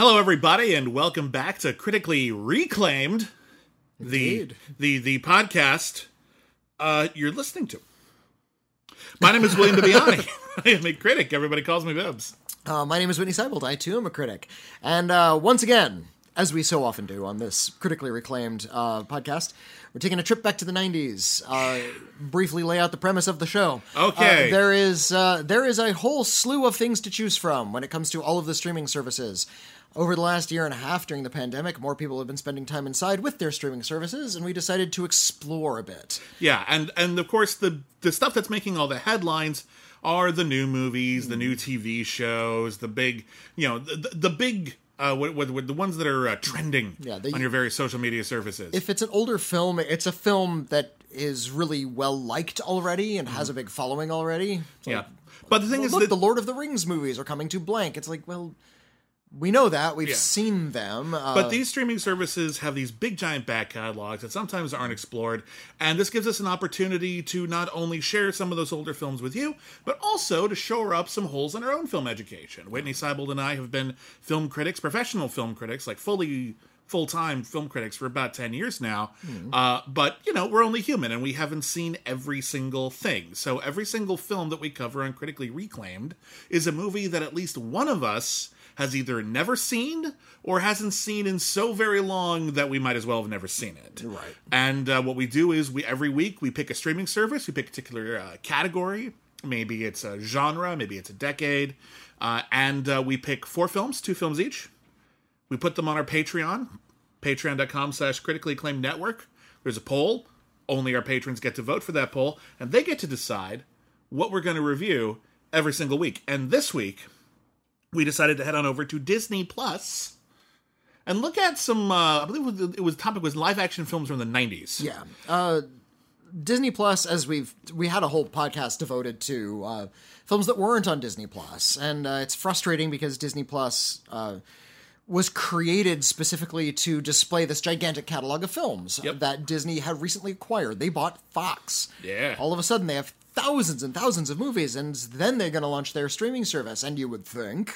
Hello, everybody, and welcome back to Critically Reclaimed, the podcast you're listening to. My name is William Bibiani. I am a critic. Everybody calls me Bibbs. My name is Whitney Seibold. I, too, am a critic. And once again, as we so often do on this Critically Reclaimed podcast, we're taking a trip back to the 90s. Briefly lay out the premise of the show. Okay. There is a whole slew of things to choose from when it comes to all of the streaming services. Over the last year and a half during the pandemic, more people have been spending time inside with their streaming services, and we decided to explore a bit. Yeah, and of course, the stuff that's making all the headlines are the new movies, the new TV shows, the big, the big... with the ones that are trending on your various social media services. If it's an older film, it's a film that is really well liked already and has a big following already. Yeah, but the thing is that the Lord of the Rings movies are coming to blank. It's like, well, we know that. We've seen them. But these streaming services have these big, giant back catalogs that sometimes aren't explored. And this gives us an opportunity to not only share some of those older films with you, but also to shore up some holes in our own film education. Whitney Seibold and I have been film critics, professional film critics, like full-time film critics for about 10 years now. But, we're only human, and we haven't seen every single thing. So every single film that we cover on Critically Reclaimed is a movie that at least one of us has either never seen or hasn't seen in so very long that we might as well have never seen it. Right. And what we do is every week we pick a streaming service, we pick a particular category. Maybe it's a genre, maybe it's a decade. And we pick 4 films, 2 films each. We put them on our Patreon, patreon.com/critically acclaimed network. There's a poll. Only our patrons get to vote for that poll. And they get to decide what we're going to review every single week. And this week, we decided to head on over to Disney Plus and look at some, I believe the topic was live action films from the 90s. Yeah. Disney Plus, as we had a whole podcast devoted to films that weren't on Disney Plus. And it's frustrating because Disney Plus was created specifically to display this gigantic catalog of films that Disney had recently acquired. They bought Fox. Yeah. All of a sudden, they have thousands and thousands of movies, and then they're going to launch their streaming service. And you would think,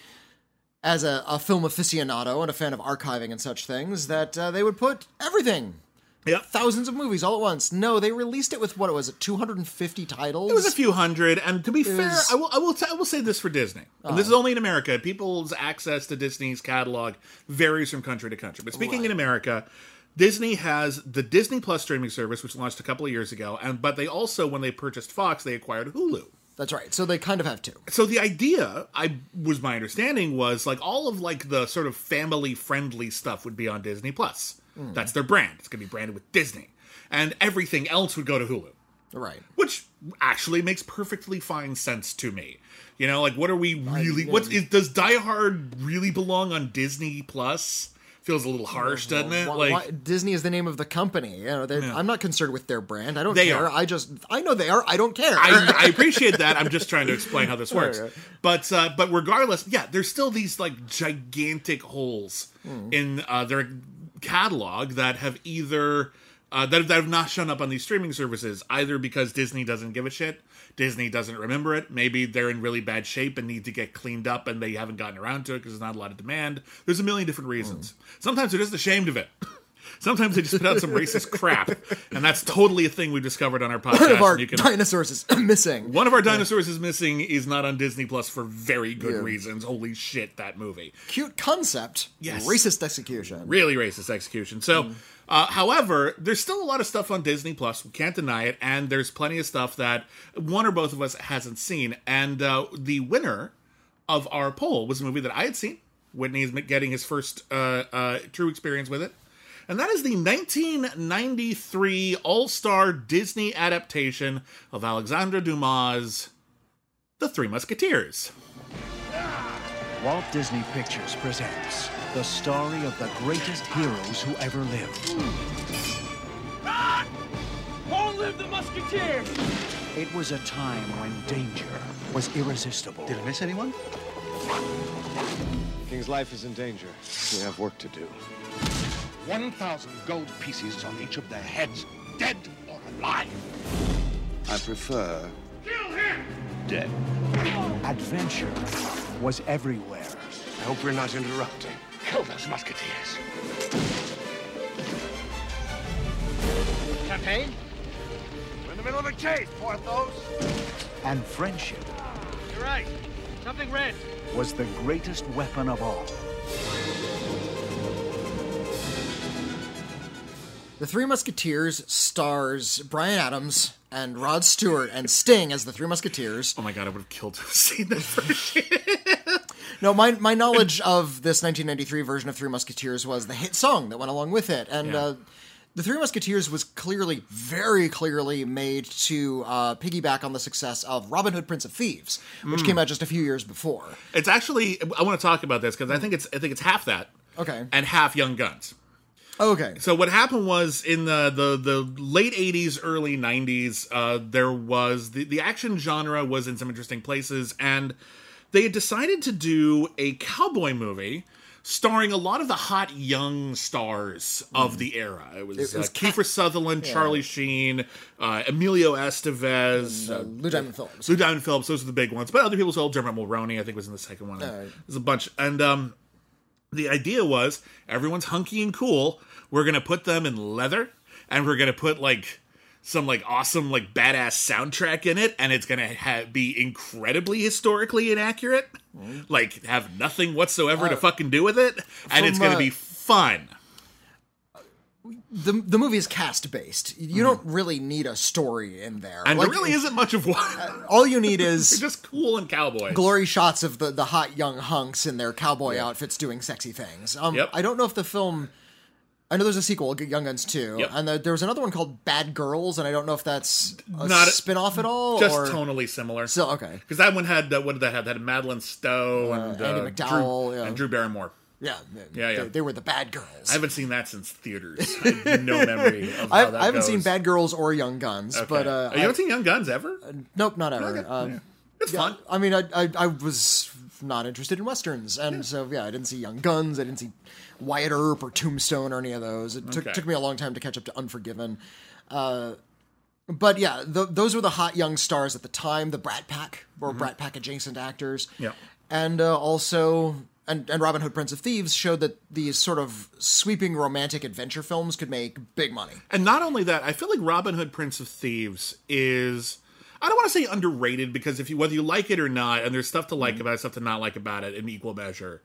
as a film aficionado and a fan of archiving and such things, that they would put everything. Yep. Thousands of movies all at once. No, they released it with, 250 titles? It was a few hundred, and to be fair, I will say this for Disney. And this is only in America. People's access to Disney's catalog varies from country to country. But speaking in America, Disney has the Disney Plus streaming service, which launched a couple of years ago, but they also, when they purchased Fox, they acquired Hulu. That's right. So they kind of have two. So the idea, my understanding, was all of the sort of family-friendly stuff would be on Disney Plus. That's their brand. It's going to be branded with Disney. And everything else would go to Hulu. Right. Which actually makes perfectly fine sense to me. What are we really... Does Die Hard really belong on Disney Plus? Feels a little harsh, doesn't it? Disney is the name of the company. I'm not concerned with their brand. I don't they care. Are. I know they are. I don't care. I appreciate that. I'm just trying to explain how this works. Right. But regardless, there's still these gigantic holes in their catalog that have either that have not shown up on these streaming services, either because Disney doesn't give a shit, Disney doesn't remember it, maybe they're in really bad shape and need to get cleaned up and they haven't gotten around to it because there's not a lot of demand. There's a million different reasons. Sometimes they're just ashamed of it. Sometimes they just put out some racist crap, and that's totally a thing we've discovered on our podcast. One of our dinosaurs is missing. One of our dinosaurs is missing is not on Disney Plus for very good reasons. Holy shit, that movie. Cute concept. Yes. Racist execution. Really racist execution. So, however, there's still a lot of stuff on Disney Plus. We can't deny it, and there's plenty of stuff that one or both of us hasn't seen. And the winner of our poll was a movie that I had seen. Whitney is getting his first true experience with it. And that is the 1993 all-star Disney adaptation of Alexandre Dumas' The Three Musketeers. Walt Disney Pictures presents the story of the greatest heroes who ever lived. Long live the Musketeers! It was a time when danger was irresistible. Did I miss anyone? The king's life is in danger. We have work to do. 1,000 gold pieces on each of their heads, dead or alive. I prefer... Kill him! dead. Adventure was everywhere. I hope we're not interrupting. Kill those musketeers. Champagne? We're in the middle of a chase, Porthos. And friendship You're right. Something red. was the greatest weapon of all. The Three Musketeers stars Bryan Adams and Rod Stewart and Sting as the Three Musketeers. Oh my god, I would have killed to have seen that version. No, my knowledge of this 1993 version of Three Musketeers was the hit song that went along with it. And the Three Musketeers was very clearly made to piggyback on the success of Robin Hood, Prince of Thieves, which came out just a few years before. It's actually, I want to talk about this because I think it's half that. Okay. And half Young Guns. Okay. So what happened was in the late 80s, early 90s, there was the action genre was in some interesting places, and they had decided to do a cowboy movie starring a lot of the hot young stars of the era. It was Kiefer Sutherland, Charlie Sheen, Emilio Estevez, Lou Diamond Phillips. Lou Diamond Phillips. Think of the big ones, but other people as well. Dermot Mulroney, I think, was in the second one. There's a bunch, and the idea was everyone's hunky and cool. We're gonna put them in leather, and we're gonna put some awesome badass soundtrack in it, and it's gonna be incredibly historically inaccurate, have nothing whatsoever to fucking do with it, and it's gonna be fun. The movie is cast based. You don't really need a story in there, and there really isn't much of one. All you need is just cool and cowboys. Glory shots of the hot young hunks in their cowboy outfits doing sexy things. I don't know if the film. I know there's a sequel, Young Guns 2, and there was another one called Bad Girls, and I don't know if that's a spin-off at all. Just tonally similar. So okay, because that one had what did that have? That had Madeline Stowe and Andy McDowell and Drew Barrymore. Yeah. They were the bad girls. I haven't seen that since theaters. I have no memory of how that I haven't goes. seen Bad Girls or Young Guns, but you haven't seen Young Guns ever? Nope, not ever. Okay. It's fun. I mean, I was not interested in westerns, and so I didn't see Young Guns. I didn't see Wyatt Earp or Tombstone or any of those. It took me a long time to catch up to Unforgiven. But yeah, those were the hot young stars at the time. The Brat Pack or Brat Pack adjacent actors. Yeah, and also. And Robin Hood, Prince of Thieves showed that these sort of sweeping romantic adventure films could make big money. And not only that, I feel like Robin Hood, Prince of Thieves is, I don't want to say underrated, because whether you like it or not, and there's stuff to like about it, stuff to not like about it in equal measure,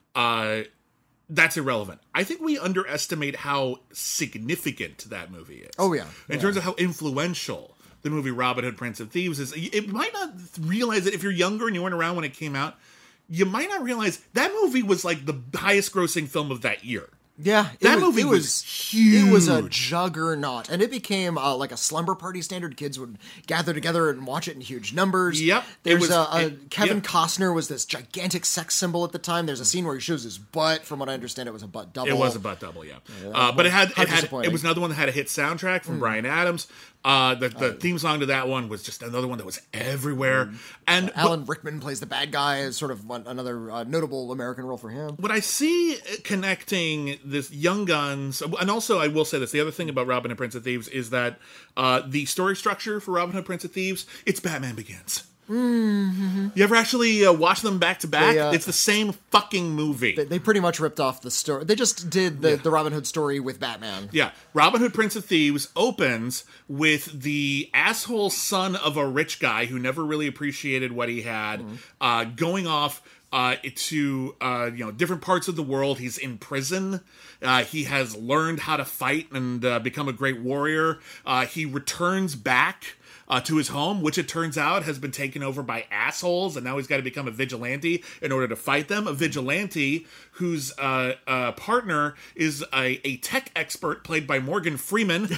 that's irrelevant. I think we underestimate how significant that movie is. Oh, yeah. In terms of how influential the movie Robin Hood, Prince of Thieves is. It might not realize it if you're younger and you weren't around when it came out. You might not realize that movie was the highest grossing film of that year. Yeah, that movie was huge. It was a juggernaut, and it became like a slumber party standard. Kids would gather together and watch it in huge numbers. Yep. There's Kevin Costner was this gigantic sex symbol at the time. There's a scene where he shows his butt. From what I understand, it was a butt double. It was a butt double, yeah. But it was another one that had a hit soundtrack from Bryan Adams. The theme song to that one was just another one that was everywhere. And Alan Rickman plays the bad guy as sort of another notable American role for him. What I see connecting this Young Guns, and also I will say this, the other thing about Robin Hood, Prince of Thieves is that the story structure for Robin Hood, Prince of Thieves, it's Batman Begins. Mm-hmm. You ever actually watch them back to back? It's the same fucking movie. They pretty much ripped off the story. They just did the Robin Hood story with Batman. Yeah. Robin Hood, Prince of Thieves opens with the asshole son of a rich guy who never really appreciated what he had, going off to different parts of the world. He's in prison. He has learned how to fight and become a great warrior. He returns back to his home, which it turns out has been taken over by assholes, and now he's got to become a vigilante in order to fight them. A vigilante whose partner is a tech expert played by Morgan Freeman.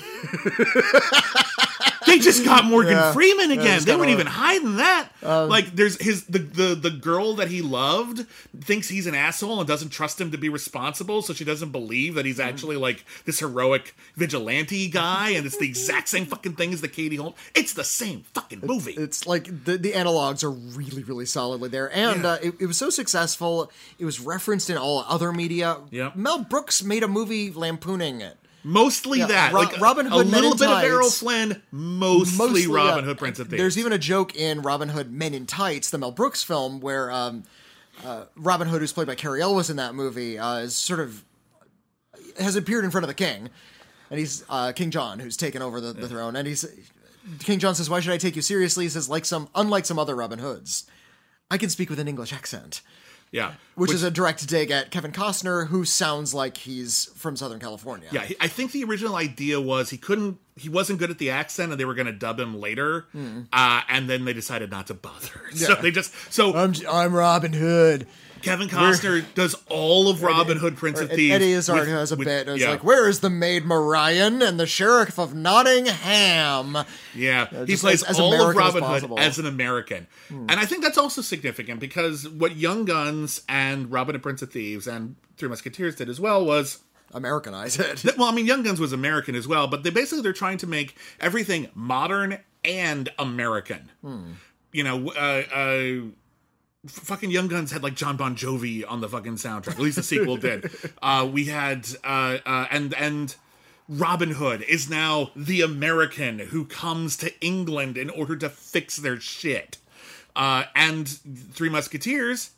They just got Morgan Freeman again. They weren't even hiding that. There's the girl that he loved thinks he's an asshole and doesn't trust him to be responsible, so she doesn't believe that he's actually this heroic vigilante guy, and it's the exact same fucking thing as the Katie Holmes. It's the same fucking movie. It's like the analogs are really, really solidly there, and it was so successful. It was referenced in all other media. Yep. Mel Brooks made a movie lampooning it. Mostly that. Robin Hood, a little bit Tights, of Errol Flynn, mostly Robin Hood, Prince of Thieves. There's even a joke in Robin Hood Men in Tights, the Mel Brooks film, where Robin Hood, who's played by Cary Elwes in that movie, is sort of has appeared in front of the king, and he's King John, who's taken over the throne, and King John says, "Why should I take you seriously?" He says, unlike some other Robin Hoods, I can speak with an English accent. Yeah. Which is a direct dig at Kevin Costner, who sounds like he's from Southern California. Yeah, I think the original idea was he wasn't good at the accent, and they were going to dub him later, and then they decided not to bother. So I'm Robin Hood. Kevin Costner does all of Robin Hood, Prince of Thieves. Eddie Izzard has a bit. It's like, where is the Maid Marian and the Sheriff of Nottingham? Yeah, he plays as all American of Robin as Hood as an American. And I think that's also significant because what Young Guns and Robin Hood, Prince of Thieves and Three Musketeers did as well was Americanize it. Well, I mean, Young Guns was American as well, but they're trying to make everything modern and American. You know, fucking Young Guns had like John Bon Jovi on the fucking soundtrack. At least the sequel did. We had and Robin Hood is now the American who comes to England in order to fix their shit. And Three Musketeers.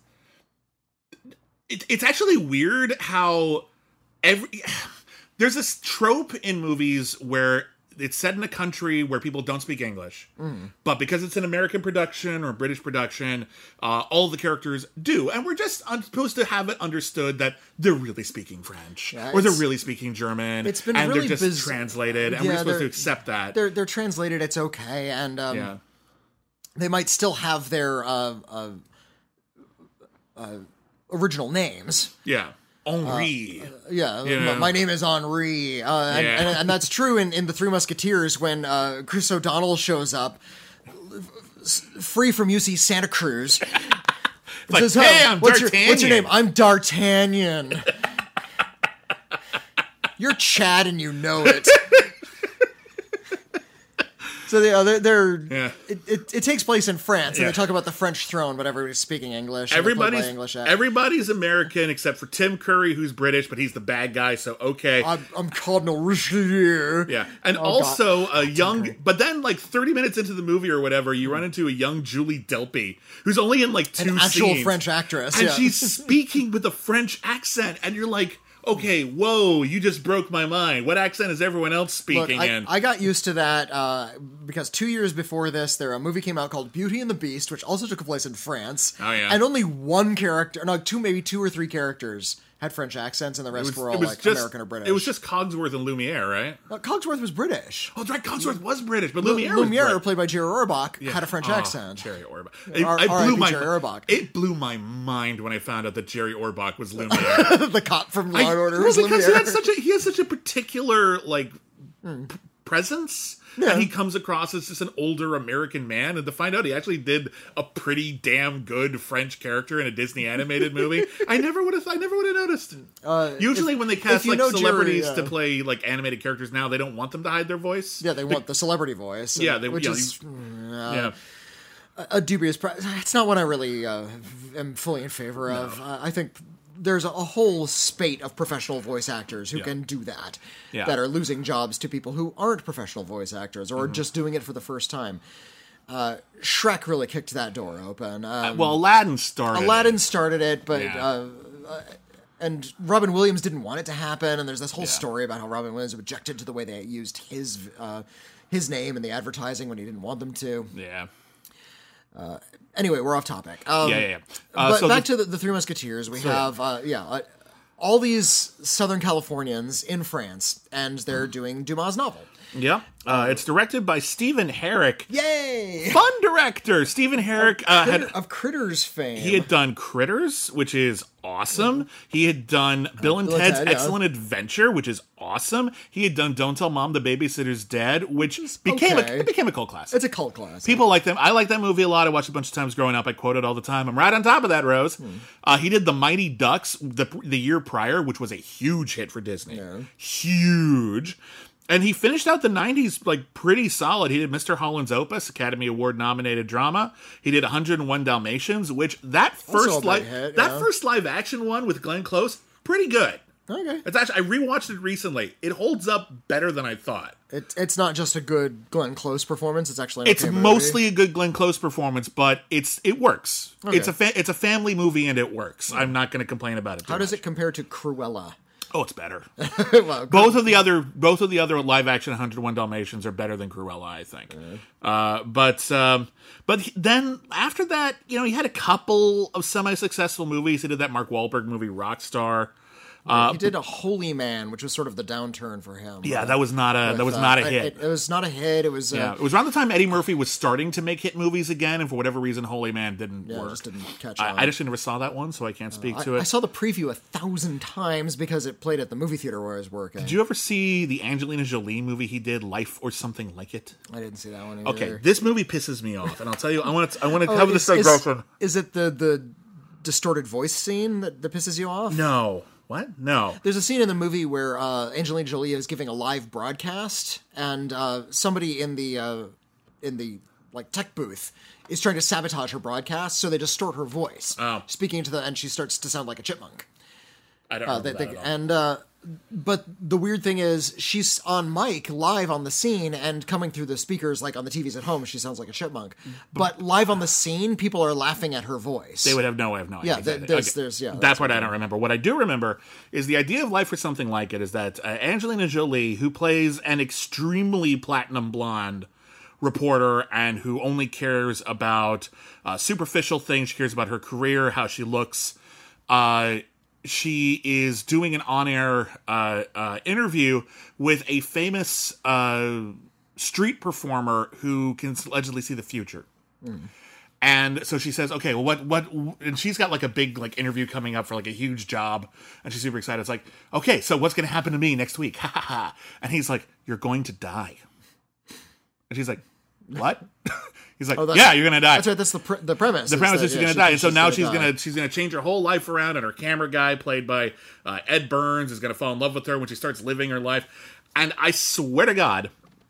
It's actually weird how there's this trope in movies where it's set in a country where people don't speak English, but because it's an American production or a British production, all the characters do, and we're just supposed to have it understood that they're really speaking French or they're really speaking German. It's been and really they're just translated, and we're supposed to accept that. They're translated. It's okay, and they might still have their original names. Yeah. Henri. My name is Henri. And that's true in The Three Musketeers when Chris O'Donnell shows up, free from UC Santa Cruz. Like, says, hey, I'm D'Artagnan. What's your name? I'm D'Artagnan. You're Chad and you know it. So it takes place in France, and they talk about the French throne, but everybody's speaking English. Everybody's American except for Tim Curry, who's British, but he's the bad guy, so okay. I'm Cardinal Richelieu. Yeah, and a young, but then like 30 minutes into the movie or whatever, you run into a young Julie Delpy, who's only in like two scenes. An actual French actress. And she's speaking with a French accent, and you're like, okay, whoa, you just broke my mind. What accent is everyone else speaking in? I got used to that because 2 years before this, a movie came out called Beauty and the Beast, which also took place in France. Oh, yeah. And only one character, maybe two or three characters had French accents, and the rest were all American or British. It was just Cogsworth and Lumiere, right? Cogsworth was British. Oh, that's right, Cogsworth was British, but Lumiere played by Jerry Orbach, had a French accent. Jerry Orbach. It blew my mind when I found out that Jerry Orbach was Lumiere. The cop from Law and Order was Lumiere. He has such a particular, presence. Yeah. And he comes across as just an older American man, and to find out he actually did a pretty damn good French character in a Disney animated movie, I never would have noticed. Usually, when they cast celebrities to play animated characters now, they don't want them to hide their voice. Yeah, they want the celebrity voice. Yeah, a dubious. It's not what I really am fully in favor of. I think there's a whole spate of professional voice actors who can do that, that are losing jobs to people who aren't professional voice actors or are just doing it for the first time. Shrek really kicked that door open. Aladdin started it, but and Robin Williams didn't want it to happen, and there's this whole story about how Robin Williams objected to the way they used his name in the advertising when he didn't want them to. Yeah. Anyway, we're off topic. But back to the Three Musketeers, we have all these Southern Californians in France, and they're doing Dumas' novel. Yeah. It's directed by Stephen Herek. Yay! Fun director! Stephen Herek of Critters fame. He had done Critters, which is awesome. He had done Bill and Ted's Excellent Adventure, which is awesome. He had done Don't Tell Mom the Babysitter's Dead, which became a cult classic. It's a cult classic. People like them. I like that movie a lot. I watched it a bunch of times growing up. I quote it all the time. I'm right on top of that, Rose. He did The Mighty Ducks the year prior, which was a huge hit for Disney. Yeah. Huge. And he finished out the 90s pretty solid. He did Mr. Holland's Opus, Academy Award nominated drama. He did 101 Dalmatians, which that first live action one with Glenn Close, pretty good. Okay. It's actually, I rewatched it recently. It holds up better than I thought. It's not just a good Glenn Close performance. It's actually an It's okay movie. mostly a good Glenn Close performance, but it works. Okay. It's a family movie and it works. I'm not going to complain about it. How does it compare to Cruella? Oh, it's better. Well, Both of the other live action 101 Dalmatians are better than Cruella, I think. But then after that, he had a couple of semi-successful movies. He did that Mark Wahlberg movie, Rockstar. he did a Holy Man, which was sort of the downturn for him. Yeah, that was not a hit. It was not a hit. It was It was around the time Eddie Murphy was starting to make hit movies again, and for whatever reason, Holy Man didn't work. It just didn't catch on. I actually never saw that one, so I can't speak to it. I saw the preview 1,000 times because it played at the movie theater where I was working. Did you ever see the Angelina Jolie movie he did, Life or Something Like It? I didn't see that one either. Okay, this movie pisses me off, and I'll tell you, I want to cover this digression. Is it the distorted voice scene that pisses you off? No. What? No. There's a scene in the movie where Angelina Jolie is giving a live broadcast, and somebody in the tech booth is trying to sabotage her broadcast, so they distort her voice, speaking and she starts to sound like a chipmunk. I don't remember that at all. But the weird thing is, she's on mic live on the scene and coming through the speakers, like on the TVs at home, she sounds like a chipmunk. But live on the scene, people are laughing at her voice. They would have no idea. Yeah, exactly. That part I don't remember. What I do remember is the idea of Life or Something Like It is that Angelina Jolie, who plays an extremely platinum blonde reporter and who only cares about superficial things, she cares about her career, how she looks, she is doing an on-air interview with a famous street performer who can allegedly see the future. And so she says, okay, well, what, and she's got like a big like interview coming up for like a huge job, and she's super excited. It's like, okay, so what's going to happen to me next week? Ha ha ha. And he's like, you're going to die. And she's like, what? He's like, yeah, you're gonna die. That's right. That's the premise. The premise is she's gonna die, and so now she's gonna change her whole life around, and her camera guy, played by Ed Burns, is gonna fall in love with her when she starts living her life. And I swear to God,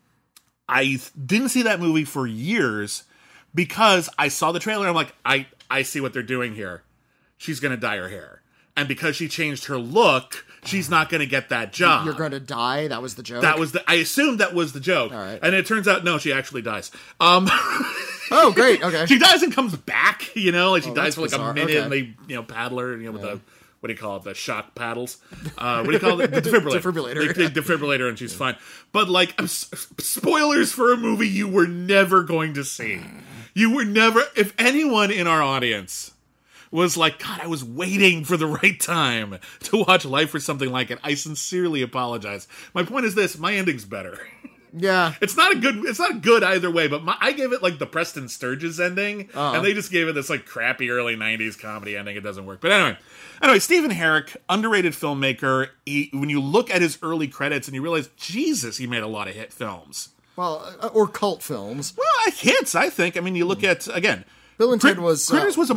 I didn't see that movie for years because I saw the trailer. And I'm like, I see what they're doing here. She's gonna dye her hair, and because she changed her look, she's not going to get that job. You're going to die? That was the joke? I assumed that was the joke. All right. And it turns out, no, she actually dies. Oh, great. Okay. She dies and comes back, like she dies for like bizarre. a minute, Okay. and they, paddle her, with the, what do you call it? The shock paddles. What do you call it? The defibrillator. Defibrillator. The defibrillator, and she's fine. But like, spoilers for a movie you were never going to see. You were never, if anyone in our audience was like, God, I was waiting for the right time to watch Life or Something Like It, I sincerely apologize. My point is this, my ending's better. Yeah. It's not good either way, but I gave it like the Preston Sturges ending, and they just gave it this like crappy early 90s comedy ending. It doesn't work. But anyway, Stephen Herek, underrated filmmaker. When you look at his early credits and you realize, Jesus, he made a lot of hit films. Well, or cult films. Well, hits, I think. I mean, you look at, again, Bill and Ted was... Critters was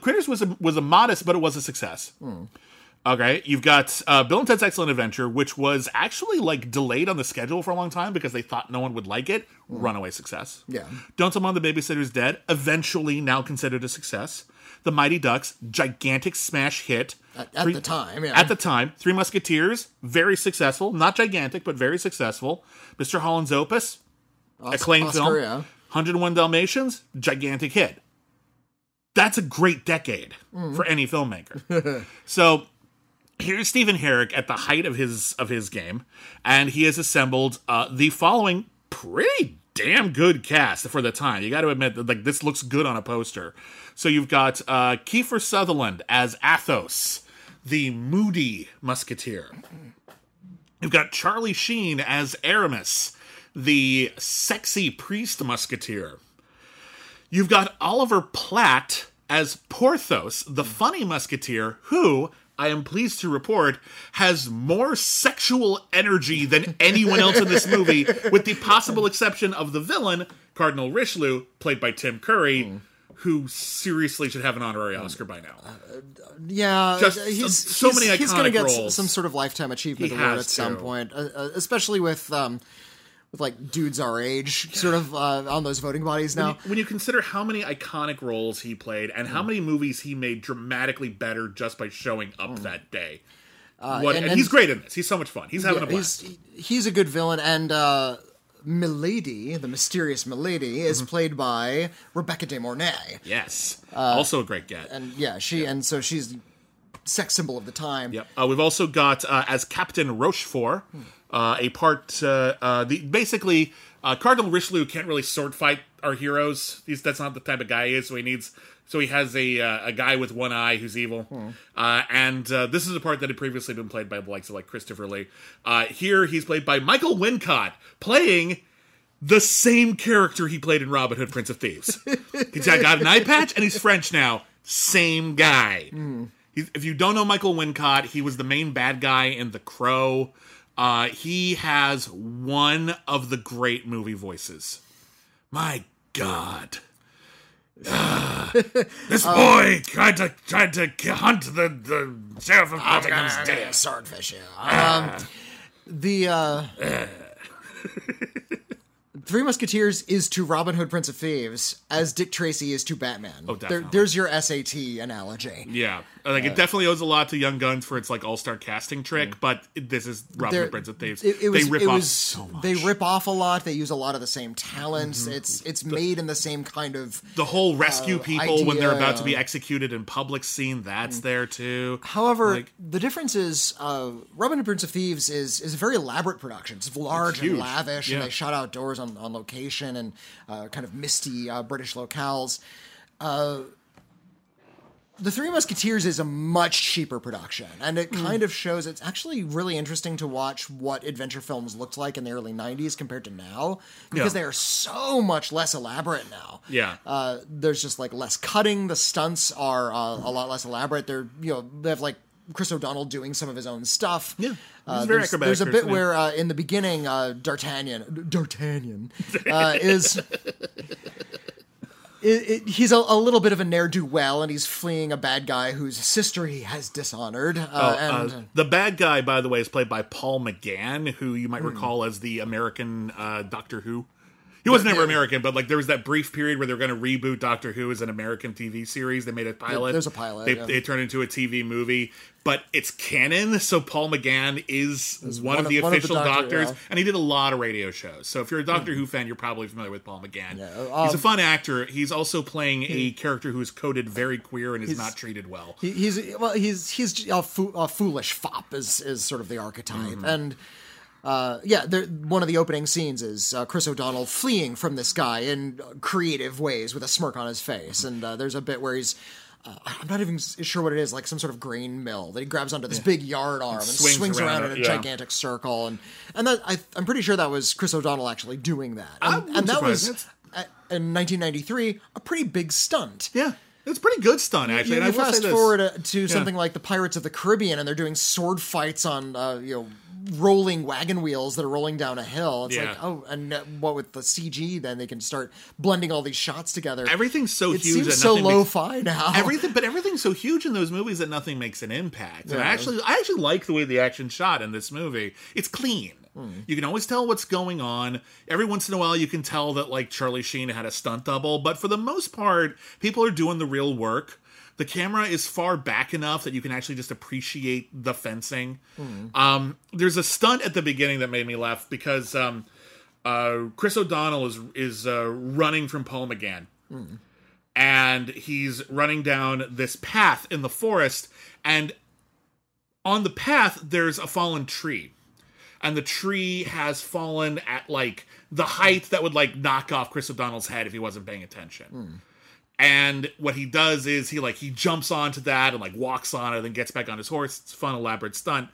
a modest, but it was a success. Okay, you've got Bill and Ted's Excellent Adventure, which was actually like delayed on the schedule for a long time because they thought no one would like it. Runaway success. Yeah. Don't Tell Mom the Babysitter's Dead, eventually now considered a success. The Mighty Ducks, gigantic smash hit. At the time, yeah. At the time. Three Musketeers, very successful. Not gigantic, but very successful. Mr. Holland's Opus, acclaimed film. Yeah. 101 Dalmatians, gigantic hit. That's a great decade for any filmmaker. So here's Stephen Herek at the height of his game, and he has assembled the following pretty damn good cast for the time. You got to admit that this looks good on a poster. So you've got Kiefer Sutherland as Athos, the moody musketeer. You've got Charlie Sheen as Aramis, the sexy priest musketeer. You've got Oliver Platt as Porthos, the funny musketeer, who, I am pleased to report, has more sexual energy than anyone else in this movie, with the possible exception of the villain, Cardinal Richelieu, played by Tim Curry, who seriously should have an honorary Oscar by now. Yeah, Just so many iconic he's going to get roles. some sort of lifetime achievement He award has at some to. point, especially with like dudes our age, sort of on those voting bodies now. When you consider how many iconic roles he played and how many movies he made dramatically better just by showing up that day. And he's great in this. He's so much fun. He's having a blast. He's a good villain, and Milady, the mysterious Milady, is played by Rebecca De Mornay. Yes, also a great get. And yeah, so she's sex symbol of the time. Yep. We've also got as Captain Rochefort, a part. Basically, Cardinal Richelieu can't really sword fight our heroes. That's not the type of guy he is. So he has a guy with one eye who's evil. And this is a part that had previously been played by the likes of like Christopher Lee. Here he's played by Michael Wincott, playing the same character he played in Robin Hood, Prince of Thieves. He's got an eye patch and he's French now. Same guy. If you don't know Michael Wincott, he was the main bad guy in The Crow. He has one of the great movie voices. My God. This boy tried to hunt the sheriff of Nottingham's Day. Swordfish. Three Musketeers is to Robin Hood, Prince of Thieves as Dick Tracy is to Batman. Oh, definitely. There's your SAT analogy. Yeah, it definitely owes a lot to Young Guns for its like all-star casting trick, but this is Robin Hood, Prince of Thieves. They rip off so much. They rip off a lot. They use a lot of the same talents. It's made in the same kind of the whole rescue people idea, when they're about to be executed in public scene. That's there too. However, the difference is Robin Hood, Prince of Thieves is a very elaborate production. It's large and lavish, and they shot outdoors on location and kind of misty British locales. The Three Musketeers is a much cheaper production, and it kind of shows it's actually really interesting to watch what adventure films looked like in the early 90s compared to now, because they are so much less elaborate now. Yeah. There's just like less cutting. The stunts are a lot less elaborate. They have like Chris O'Donnell doing some of his own stuff. Yeah. Very acrobatic. There's a bit where in the beginning, D'Artagnan is... he's a little bit of a ne'er-do-well, and he's fleeing a bad guy whose sister he has dishonored. The bad guy, by the way, is played by Paul McGann, who you might recall as the American Doctor Who. He wasn't ever American, but like there was that brief period where they were going to reboot Doctor Who as an American TV series. They made a pilot. There's a pilot. They turned it into a TV movie, but it's canon. So Paul McGann is one of the official doctors, and he did a lot of radio shows. So if you're a Doctor Who fan, you're probably familiar with Paul McGann. He's a fun actor. He's also playing a character who is coded very queer and is not treated well. He's a foolish fop is sort of the archetype, and. One of the opening scenes is Chris O'Donnell fleeing from this guy in creative ways with a smirk on his face. And there's a bit where he's, I'm not even sure what it is, like some sort of grain mill that he grabs onto this big yard arm and swings around in a gigantic circle. And that I'm pretty sure that was Chris O'Donnell actually doing that. And that was, in 1993, a pretty big stunt. Yeah. It's a pretty good stunt, actually. You fast forward to something like the Pirates of the Caribbean, and they're doing sword fights on, rolling wagon wheels that are rolling down a hill. It's like, and what with the CG, then they can start blending all these shots together. Everything's so huge. It seems so lo-fi now. But everything's so huge in those movies that nothing makes an impact. And I actually like the way the action's shot in this movie. It's clean. You can always tell what's going on. Every once in a while, you can tell that like Charlie Sheen had a stunt double, but for the most part, people are doing the real work. The camera is far back enough that you can actually just appreciate the fencing. There's a stunt at the beginning that made me laugh because Chris O'Donnell is running from Paul McGann. And he's running down this path in the forest, and on the path, there's a fallen tree. And the tree has fallen at, like, the height that would, like, knock off Chris O'Donnell's head if he wasn't paying attention. And what he does is he jumps onto that and, like, walks on it and then gets back on his horse. It's a fun, elaborate stunt.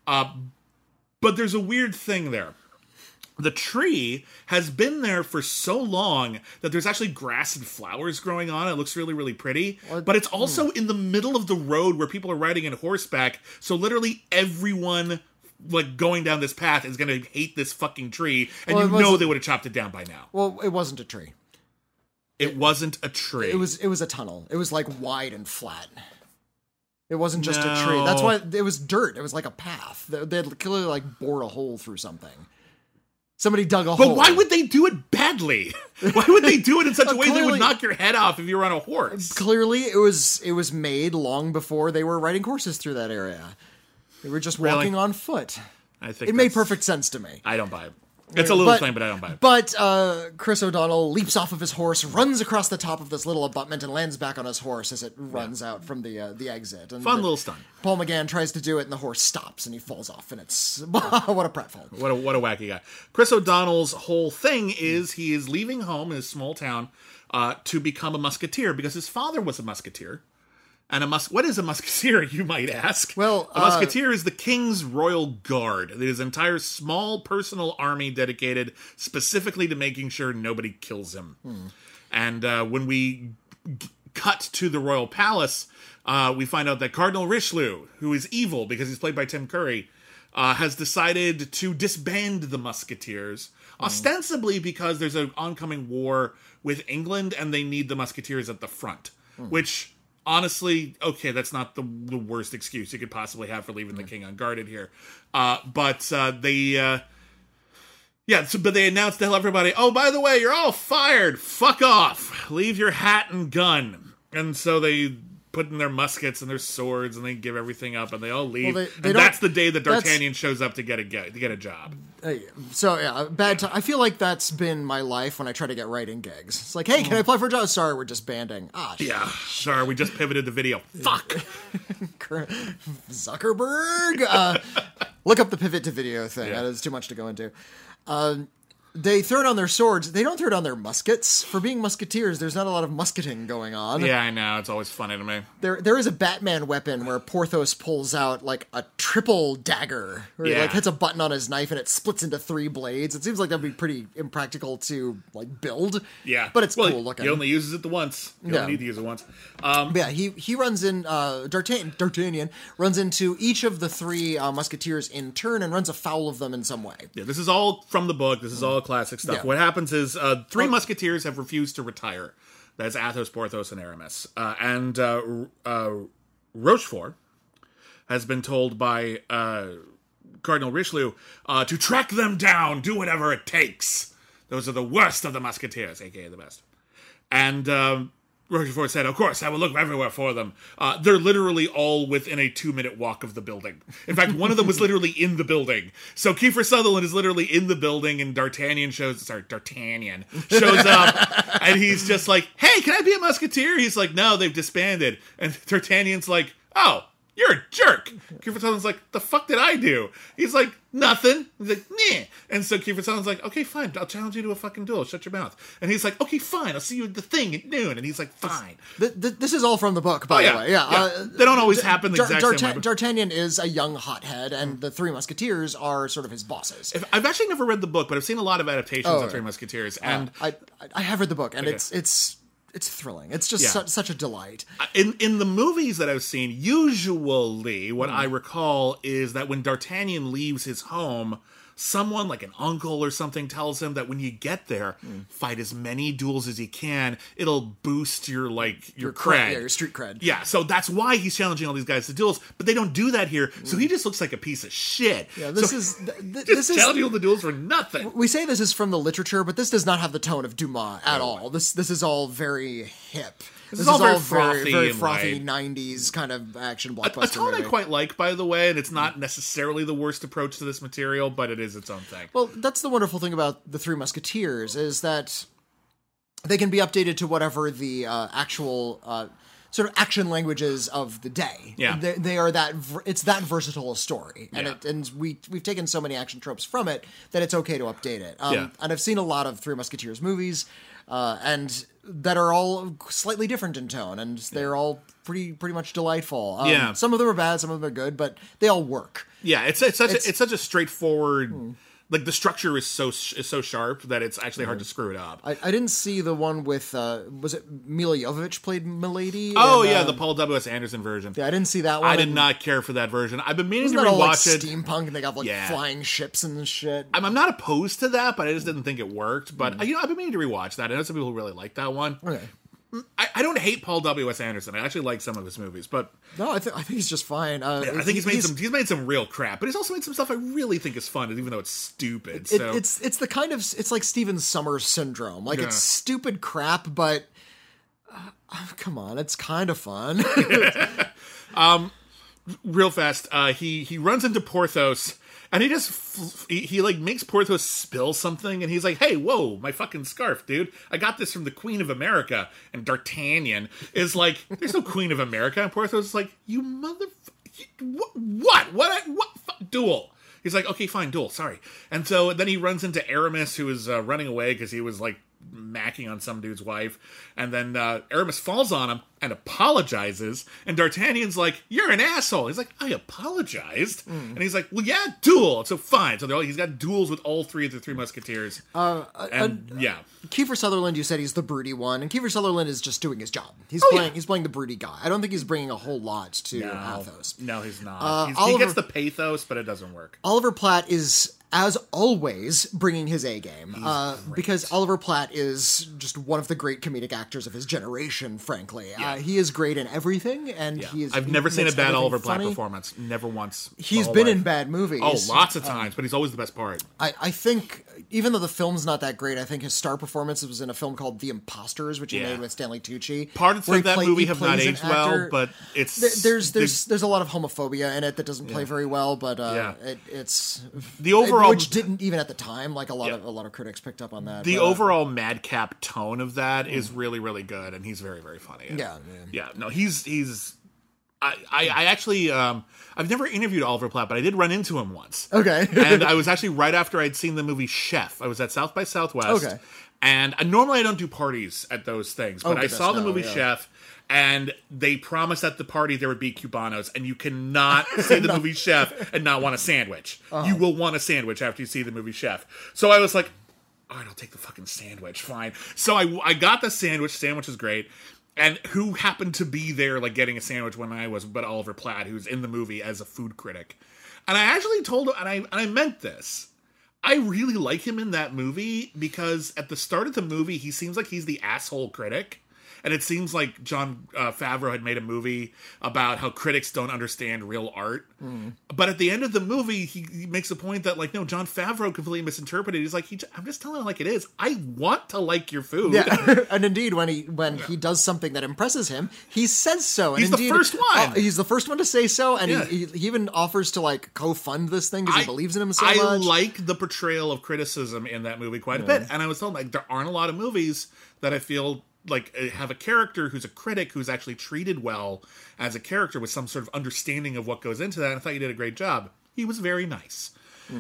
But there's a weird thing there. The tree has been there for so long that there's actually grass and flowers growing on it. It looks really, really pretty. But it's also in the middle of the road where people are riding on horseback. So literally everyone... like going down this path is going to hate this fucking tree, and they would have chopped it down by now. Well, it wasn't a tree. It wasn't a tree. It was a tunnel. It was like wide and flat. It wasn't just a tree. That's why it was dirt. It was like a path. They'd clearly like bored a hole through something. Somebody dug a hole. But why would they do it badly? Why would they do it in such a way that would knock your head off if you were on a horse? Clearly, it was made long before they were riding horses through that area. They were just Really? walking on foot. I think It made that's- perfect sense to me. I don't buy it. It's a little thing, but I don't buy it. But Chris O'Donnell leaps off of his horse, runs across the top of this little abutment, and lands back on his horse as it runs out from the exit. And Fun little stunt. Paul McGann tries to do it, and the horse stops, and he falls off, and it's what a pratfall. What a wacky guy. Chris O'Donnell's whole thing is he is leaving home in his small town to become a musketeer because his father was a musketeer. And what is a musketeer, you might ask? Well, a musketeer is the king's royal guard. It is an entire small personal army dedicated specifically to making sure nobody kills him. And when we cut to the royal palace, we find out that Cardinal Richelieu, who is evil because he's played by Tim Curry, has decided to disband the musketeers, ostensibly because there's an oncoming war with England and they need the musketeers at the front, which... Honestly, okay, that's not the worst excuse you could possibly have for leaving the king unguarded here. But they announced to tell everybody, oh, by the way, you're all fired. Fuck off. Leave your hat and gun. And so they put in their muskets and their swords and they give everything up and they all leave. Well, and that's the day that D'Artagnan shows up to get a job. So, yeah, bad time. I feel like that's been my life when I try to get writing gigs. It's like, hey, can I apply for a job? Sorry, we're just banding. Yeah, sorry, we just pivoted the video. Fuck. Zuckerberg! Look up the pivot to video thing. Yeah. That is too much to go into. They throw down their swords. They don't throw down their muskets. For being musketeers, there's not a lot of musketing going on. Yeah, I know. It's always funny to me. There is a Batman weapon where Porthos pulls out like a triple dagger. Where he Yeah. like hits a button on his knife and it splits into 3 blades. It seems like that'd be pretty impractical to like build. Yeah. But it's Well, cool looking. He only uses it the once. You Yeah. only need to use it once. But yeah, he runs in, D'Artagnan runs into each of the 3 musketeers in turn and runs afoul of them in some way. Yeah, this is all from the book. This is all classic stuff. Yeah. What happens is 3 musketeers have refused to retire. That's Athos, Porthos, and Aramis. And Rochefort has been told by Cardinal Richelieu to track them down, do whatever it takes. Those are the worst of the musketeers, aka the best. And Rochefort said, of course, I will look everywhere for them. They're literally all within a 2-minute walk of the building. In fact, one of them was literally in the building. So Kiefer Sutherland is literally in the building, and D'Artagnan shows up, and he's just like, hey, can I be a musketeer? He's like, no, they've disbanded. And D'Artagnan's like, oh, you're a jerk. Kiefer Sutherland's like, the fuck did I do? He's like, nothing. He's like, meh. And so Kiefer Sutherland's like, okay, fine, I'll challenge you to a fucking duel. Shut your mouth. And he's like, okay, fine, I'll see you at the thing at noon. And he's like, fine. This is all from the book, by the way. Yeah. They don't always happen the exact same way. D'Artagnan is a young hothead, and the 3 musketeers are sort of his bosses. I've actually never read the book, but I've seen a lot of adaptations of Three Musketeers. And I have read the book, and it's thrilling. It's just such a delight. In the movies that I've seen, usually what I recall is that when D'Artagnan leaves his home, someone like an uncle or something tells him that when you get there, fight as many duels as you can. It'll boost your cred. Yeah, your street cred. Yeah, so that's why he's challenging all these guys to duels, but they don't do that here. So he just looks like a piece of shit. Yeah, this is challenging all the duels for nothing. We say this is from the literature, but this does not have the tone of Dumas at all. This is all very hip. This is all very frothy 90s kind of action blockbuster A tone movie. I quite like, by the way, and it's not necessarily the worst approach to this material, but it is its own thing. Well, that's the wonderful thing about the Three Musketeers, is that they can be updated to whatever the actual sort of action languages of the day. Yeah. They are it's that versatile a story. And we've taken so many action tropes from it that it's okay to update it. And I've seen a lot of Three Musketeers movies, and that are all slightly different in tone, and they're all pretty much delightful. Some of them are bad, some of them are good, but they all work. Yeah, it's such a straightforward. Like the structure is so sharp that it's actually hard to screw it up. I didn't see the one with was it Mila Jovovich played Milady? Oh yeah, the Paul W.S. Anderson version. Yeah, I didn't see that one. I did not care for that version. I've been meaning to Isn't that all like rewatch it. steampunk, and they got like flying ships and shit. I'm not opposed to that, but I just didn't think it worked. But I've been meaning to rewatch that. I know some people really like that one. Okay. I don't hate Paul W.S. Anderson. I actually like some of his movies, but no, I think he's just fine. I think he's made some real crap, but he's also made some stuff I really think is fun, even though it's stupid. It's the kind of it's like Steven Summers syndrome. Like it's stupid crap, but real fast, he runs into Porthos, and he just he like makes Porthos spill something, and he's like, "Hey, whoa, my fucking scarf, dude! I got this from the Queen of America." And D'Artagnan is like, "There's no Queen of America." And Porthos is like, "You what? Duel." He's like, "Okay, fine, duel. Sorry." And so then he runs into Aramis, who is running away because he was like macking on some dude's wife, and then Aramis falls on him and apologizes, and D'Artagnan's like, "You're an asshole." He's like, "I apologized," and he's like, "Well, yeah, duel." So fine. So he's got duels with all three of the Three Musketeers. Yeah, Kiefer Sutherland, you said he's the broody one, and Kiefer Sutherland is just doing his job. He's playing the broody guy. I don't think he's bringing a whole lot to Athos. No, he's not. He gets the pathos, but it doesn't work. Oliver Platt is, as always, bringing his A game, because Oliver Platt is just one of the great comedic actors of his generation. Frankly, he is great in everything, and I've never seen a bad Oliver Platt funny. performance. Never once. He's been in bad movies. Oh, lots of times, but he's always the best part. I think, even though the film's not that great, I think his star performance was in a film called The Imposters, which he made with Stanley Tucci. Parts of that movie have not aged well, but it's there's a lot of homophobia in it that doesn't play very well, but it's the overall, which didn't even at the time, like a lot of critics picked up on that. The overall madcap tone of that is really, really good, and he's very, very funny. Yeah. No, he's. I actually I've never interviewed Oliver Platt, but I did run into him once. Okay. And I was actually right after I'd seen the movie Chef. I was at South by Southwest. Okay. And normally I don't do parties at those things, but I saw the movie Chef, and they promised at the party there would be Cubanos, and you cannot see the movie Chef and not want a sandwich. You will want a sandwich after you see the movie Chef. So I was like, all right, I'll take the fucking sandwich, fine. So I got the sandwich. Sandwich is great. And who happened to be there, like, getting a sandwich when I was, but Oliver Platt, who's in the movie as a food critic. And I actually told him, and I meant this, I really like him in that movie because at the start of the movie, he seems like he's the asshole critic. And it seems like Jon Favreau had made a movie about how critics don't understand real art. But at the end of the movie, he makes a point that, like, no, Jon Favreau completely misinterpreted. He's like, I'm just telling it like it is. I want to like your food. Yeah. And indeed, when he does something that impresses him, he says so. And he's indeed, the first one. He's the first one to say so. And he even offers to, like, co-fund this thing because he believes in him so much. I like the portrayal of criticism in that movie quite a bit. And I was told, like, there aren't a lot of movies that I feel like have a character who's a critic who's actually treated well as a character with some sort of understanding of what goes into that. And I thought you did a great job. He was very nice.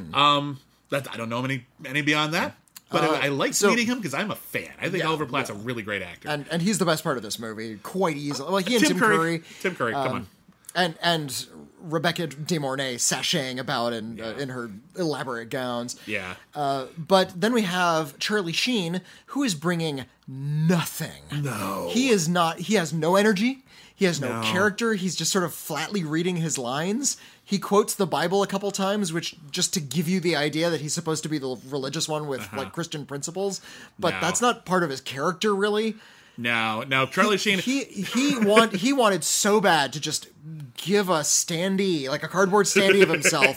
I don't know any beyond that, but I liked meeting him because I'm a fan. I think Oliver Platt's a really great actor, and he's the best part of this movie, quite easily. Well, he and Tim Curry, come on, and Rebecca De Mornay sashaying about in her elaborate gowns. Yeah. But then we have Charlie Sheen, who is bringing nothing. No. He is not. He has no energy. He has no character. He's just sort of flatly reading his lines. He quotes the Bible a couple times, which just to give you the idea that he's supposed to be the religious one with like Christian principles. But that's not part of his character, really. No, Charlie Sheen. He wanted so bad to just give a standee, like a cardboard standee of himself.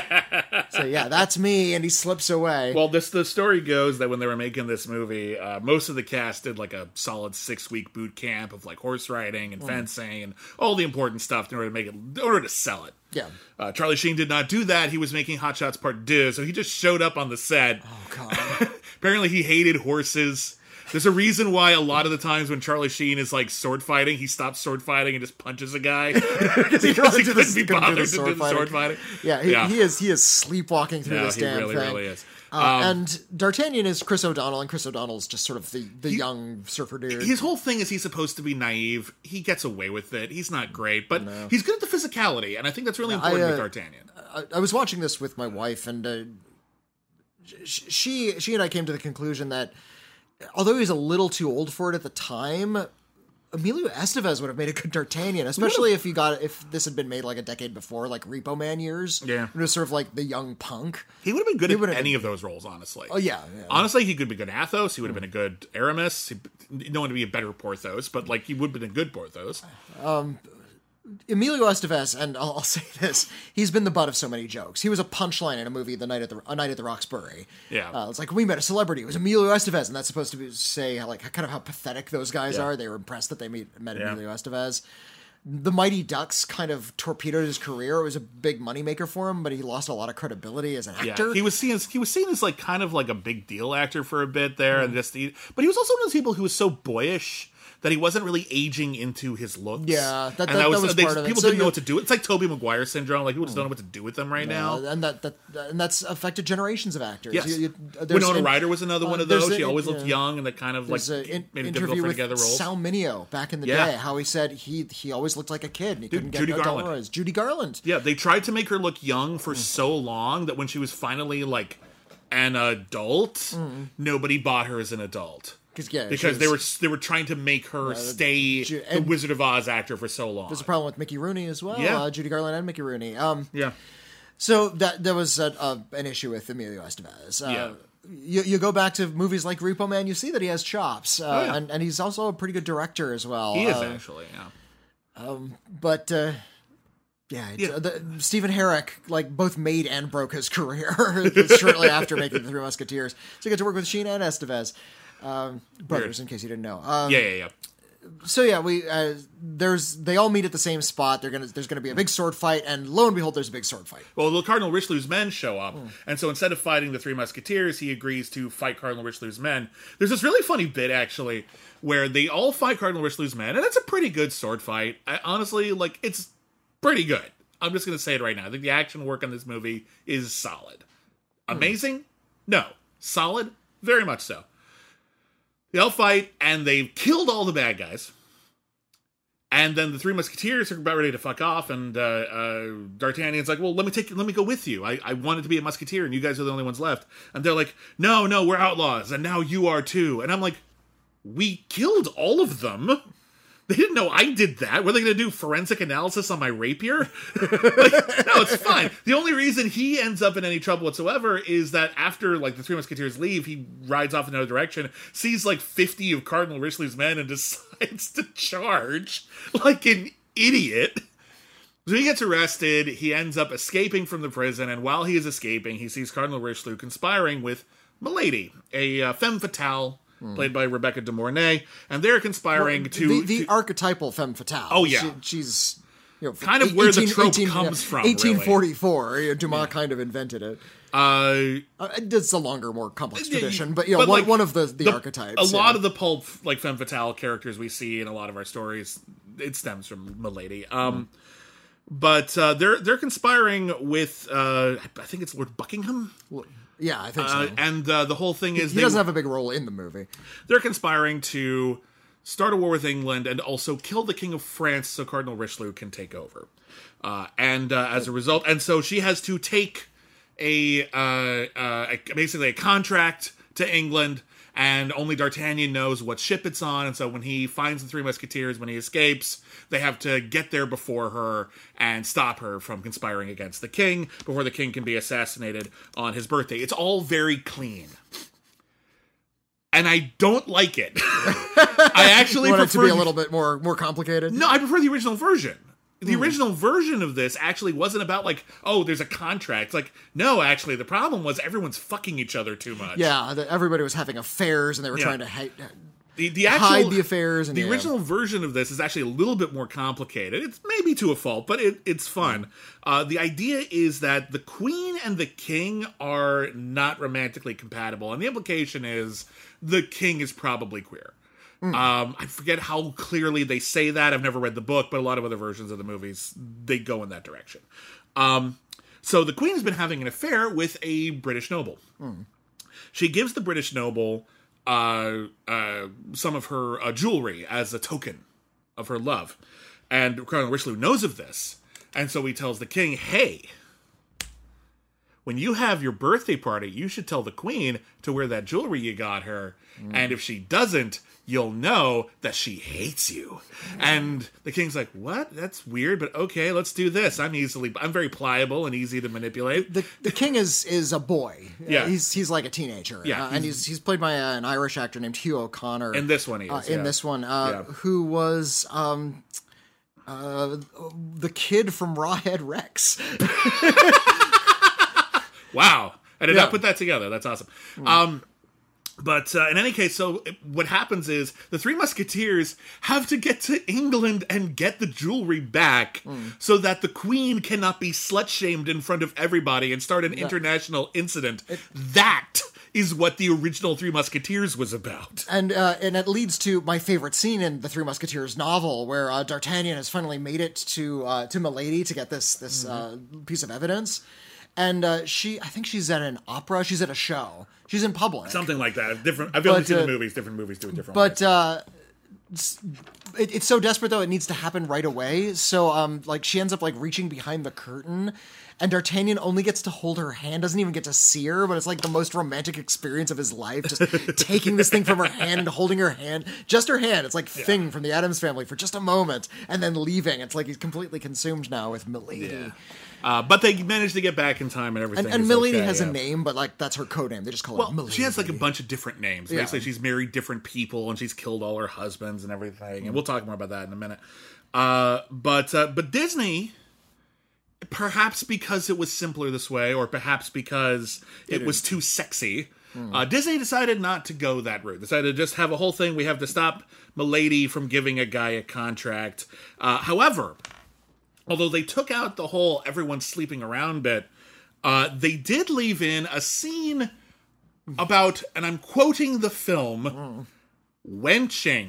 So yeah, that's me, and he slips away. Well, the story goes that when they were making this movie, most of the cast did like a solid 6-week boot camp of like horse riding and fencing and all the important stuff in order to sell it. Yeah. Charlie Sheen did not do that. He was making Hot Shots Part 2, so he just showed up on the set. Oh God. Apparently, he hated horses. There's a reason why a lot of the times when Charlie Sheen is like sword fighting, he stops sword fighting and just punches a guy because he couldn't be bothered to do the sword fighting. Yeah, he is sleepwalking through this damn thing. He really is. And D'Artagnan is Chris O'Donnell, and Chris O'Donnell's just sort of the young surfer dude. His whole thing is he's supposed to be naive. He gets away with it. He's not great, but he's good at the physicality, and I think that's really important with D'Artagnan. I was watching this with my wife, and she and I came to the conclusion that although he was a little too old for it at the time, Emilio Estevez would have made a good D'Artagnan, especially if this had been made like a decade before, like Repo Man years. Yeah. It was sort of like the young punk. He would have been good at any of those roles, honestly. Oh, yeah. Honestly, he could be good Athos. He would have been a good Aramis. No one to be a better Porthos, but like he would have been a good Porthos. Emilio Estevez, and I'll say this, he's been the butt of so many jokes. He was a punchline in a movie, A Night at the Roxbury. Yeah. It's like, we met a celebrity. It was Emilio Estevez, and that's supposed to say like kind of how pathetic those guys are. They were impressed that they met Emilio Estevez. The Mighty Ducks kind of torpedoed his career. It was a big moneymaker for him, but he lost a lot of credibility as an actor. Yeah, he was seen as like kind of like a big deal actor for a bit there, and but he was also one of those people who was so boyish that he wasn't really aging into his looks. Yeah, that was part of it. People didn't know what to do. It's like Tobey Maguire syndrome. Like people just don't know what to do with them right now. And that's affected generations of actors. Yes. Winona Ryder was another one of those. She always looked young, and that kind of like made it difficult for her to get the roles. Sal Mineo back in the day, how he said he always looked like a kid and he couldn't get adult roles. Judy Garland. Yeah, they tried to make her look young for so long that when she was finally like an adult, nobody bought her as an adult. Because they were trying to make her stay the Wizard of Oz actor for so long. There's a problem with Mickey Rooney as well. Yeah. Judy Garland and Mickey Rooney. Yeah. So there was an issue with Emilio Estevez. You go back to movies like Repo Man, you see that he has chops. And he's also a pretty good director as well. He is actually, Stephen Herrick both made and broke his career shortly after making The Three Musketeers. So you get to work with Sheen and Estevez. Brothers, in case you didn't know. Yeah. So they all meet at the same spot. There's gonna be a big sword fight, and lo and behold, there's a big sword fight. Well, the Cardinal Richelieu's men show up, and so instead of fighting the Three Musketeers, he agrees to fight Cardinal Richelieu's men. There's this really funny bit actually where they all fight Cardinal Richelieu's men, and it's a pretty good sword fight. Honestly, it's pretty good. I'm just gonna say it right now. I think the action work on this movie is solid. Amazing? No. Solid? Very much so. They all fight, and they've killed all the bad guys. And then the Three Musketeers are about ready to fuck off, and D'Artagnan's like, well, let me go with you. I wanted to be a musketeer, and you guys are the only ones left. And they're like, no, we're outlaws, and now you are too. And I'm like, we killed all of them. They didn't know I did that. Were they going to do forensic analysis on my rapier? No, it's fine. The only reason he ends up in any trouble whatsoever is that after the Three Musketeers leave, he rides off in another direction, sees 50 of Cardinal Richelieu's men, and decides to charge like an idiot. So he gets arrested. He ends up escaping from the prison, and while he is escaping, he sees Cardinal Richelieu conspiring with Milady, a femme fatale played by Rebecca De Mornay, and they're conspiring the archetypal femme fatale. Oh yeah, she's kind of where the trope comes from. 1844, really. Dumas kind of invented it. It's a longer, more complex tradition, but one of the archetypes. A lot of the pulp femme fatale characters we see in a lot of our stories, it stems from Milady. But they're conspiring with I think it's Lord Buckingham. Yeah, I think so. And the whole thing is... He doesn't have a big role in the movie. They're conspiring to start a war with England and also kill the King of France so Cardinal Richelieu can take over. As a result... And so she has to take basically a contract to England, and only D'Artagnan knows what ship it's on, and so when he finds the Three Musketeers, when he escapes, they have to get there before her and stop her from conspiring against the king before the king can be assassinated on his birthday. It's all very clean. And I don't like it. I actually prefer it to be a little bit more complicated? No, I prefer the original version. The original version of this actually wasn't about there's a contract. No, actually, the problem was everyone's fucking each other too much. Yeah, everybody was having affairs, and they were trying to hide the affairs. And the original version of this is actually a little bit more complicated. It's maybe to a fault, but it's fun. The idea is that the queen and the king are not romantically compatible, and the implication is the king is probably queer. I forget how clearly they say that. I've never read the book, but a lot of other versions of the movies, they go in that direction. So the queen has been having an affair with a British noble. She gives the British noble some of her jewelry as a token of her love. And Cardinal Richelieu knows of this. And so he tells the king, hey, when you have your birthday party, you should tell the queen to wear that jewelry you got her. And if she doesn't, you'll know that she hates you. And the king's like, what? That's weird, but okay, let's do this. I'm very pliable and easy to manipulate. The king is a boy. Yeah. He's like a teenager. Yeah. And he's played by an Irish actor named Hugh O'Connor. In this one he is. Who was the kid from Rawhead Rex. Wow. I did not put that together. That's awesome. But in any case, so what happens is the Three Musketeers have to get to England and get the jewelry back so that the Queen cannot be slut-shamed in front of everybody and start an international incident. That is what the original Three Musketeers was about. And it leads to my favorite scene in the Three Musketeers novel, where D'Artagnan has finally made it to Milady to get this piece of evidence. And I think she's at an opera. She's at a show. She's in public. Something like that. Different. I've only seen the movies. Different movies do it different ways. But it's so desperate, though, it needs to happen right away. So, she ends up, reaching behind the curtain, and D'Artagnan only gets to hold her hand, doesn't even get to see her, but it's, the most romantic experience of his life, just taking this thing from her hand and holding her hand. Just her hand. It's like Thing from the Addams Family for just a moment, and then leaving. It's like he's completely consumed now with Milady. Yeah. But they managed to get back in time and everything. And Milady has a name, but that's her code name. They just call her Milady. She has a bunch of different names. Basically, she's married different people and she's killed all her husbands and everything. And we'll talk more about that in a minute. But Disney, perhaps because it was simpler this way, or perhaps because it was too sexy, Disney decided not to go that route. Decided to just have a whole thing. We have to stop Milady from giving a guy a contract. However, although they took out the whole everyone sleeping around bit, they did leave in a scene about, and I'm quoting the film, wenching.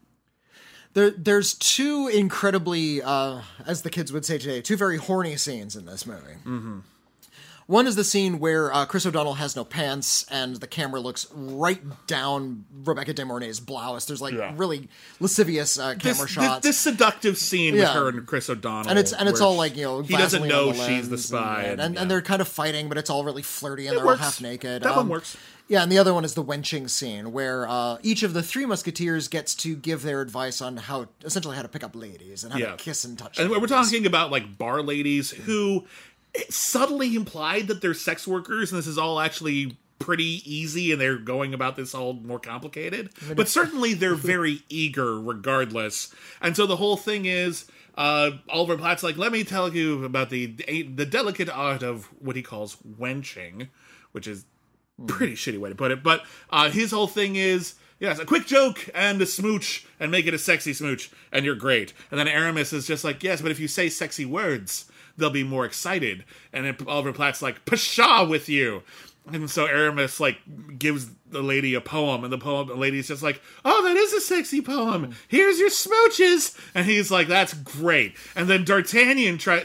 There's two incredibly, as the kids would say today, two very horny scenes in this movie. Mm-hmm. One is the scene where Chris O'Donnell has no pants and the camera looks right down Rebecca De Mornay's blouse. There's really lascivious camera shots. This seductive scene with her and Chris O'Donnell. And it's all he doesn't know she's the spy. And they're kind of fighting, but it's all really flirty and they're all half naked. That one works. Yeah, and the other one is the wenching scene, where each of the Three Musketeers gets to give their advice on how to pick up ladies and how to kiss and touch them. And we're talking about bar ladies who... It's subtly implied that they're sex workers, and this is all actually pretty easy, and they're going about this all more complicated. But certainly they're very eager regardless. And so the whole thing is, Oliver Platt's like, let me tell you about the delicate art of what he calls wenching, which is a pretty shitty way to put it. But his whole thing is... Yes, a quick joke and a smooch, and make it a sexy smooch, and you're great. And then Aramis is just like, yes, but if you say sexy words, they'll be more excited. And then Oliver Platt's like, pshaw with you. And so Aramis, gives the lady a poem, and the lady's just like, oh, that is a sexy poem. Here's your smooches. And he's like, that's great. And then D'Artagnan tries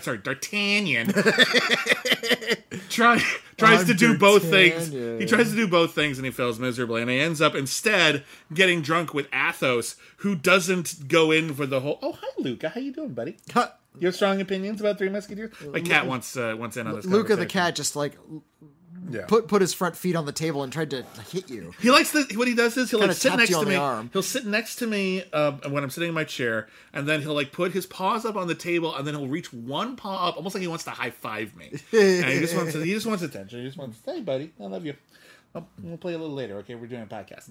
to do both things. He tries to do both things, and he fails miserably. And he ends up instead getting drunk with Athos, who doesn't go in for the whole, oh, hi, Luca. How you doing, buddy? You have strong opinions about Three Musketeers? My cat wants in on this Luca the cat just put his front feet on the table and tried to hit you. He likes what he does is he'll sit next to me. Arm. He'll sit next to me when I'm sitting in my chair, and then he'll put his paws up on the table, and then he'll reach one paw up, almost like he wants to high five me. And he just wants attention. He just wants, hey buddy, I love you. We'll play a little later. Okay, we're doing a podcast.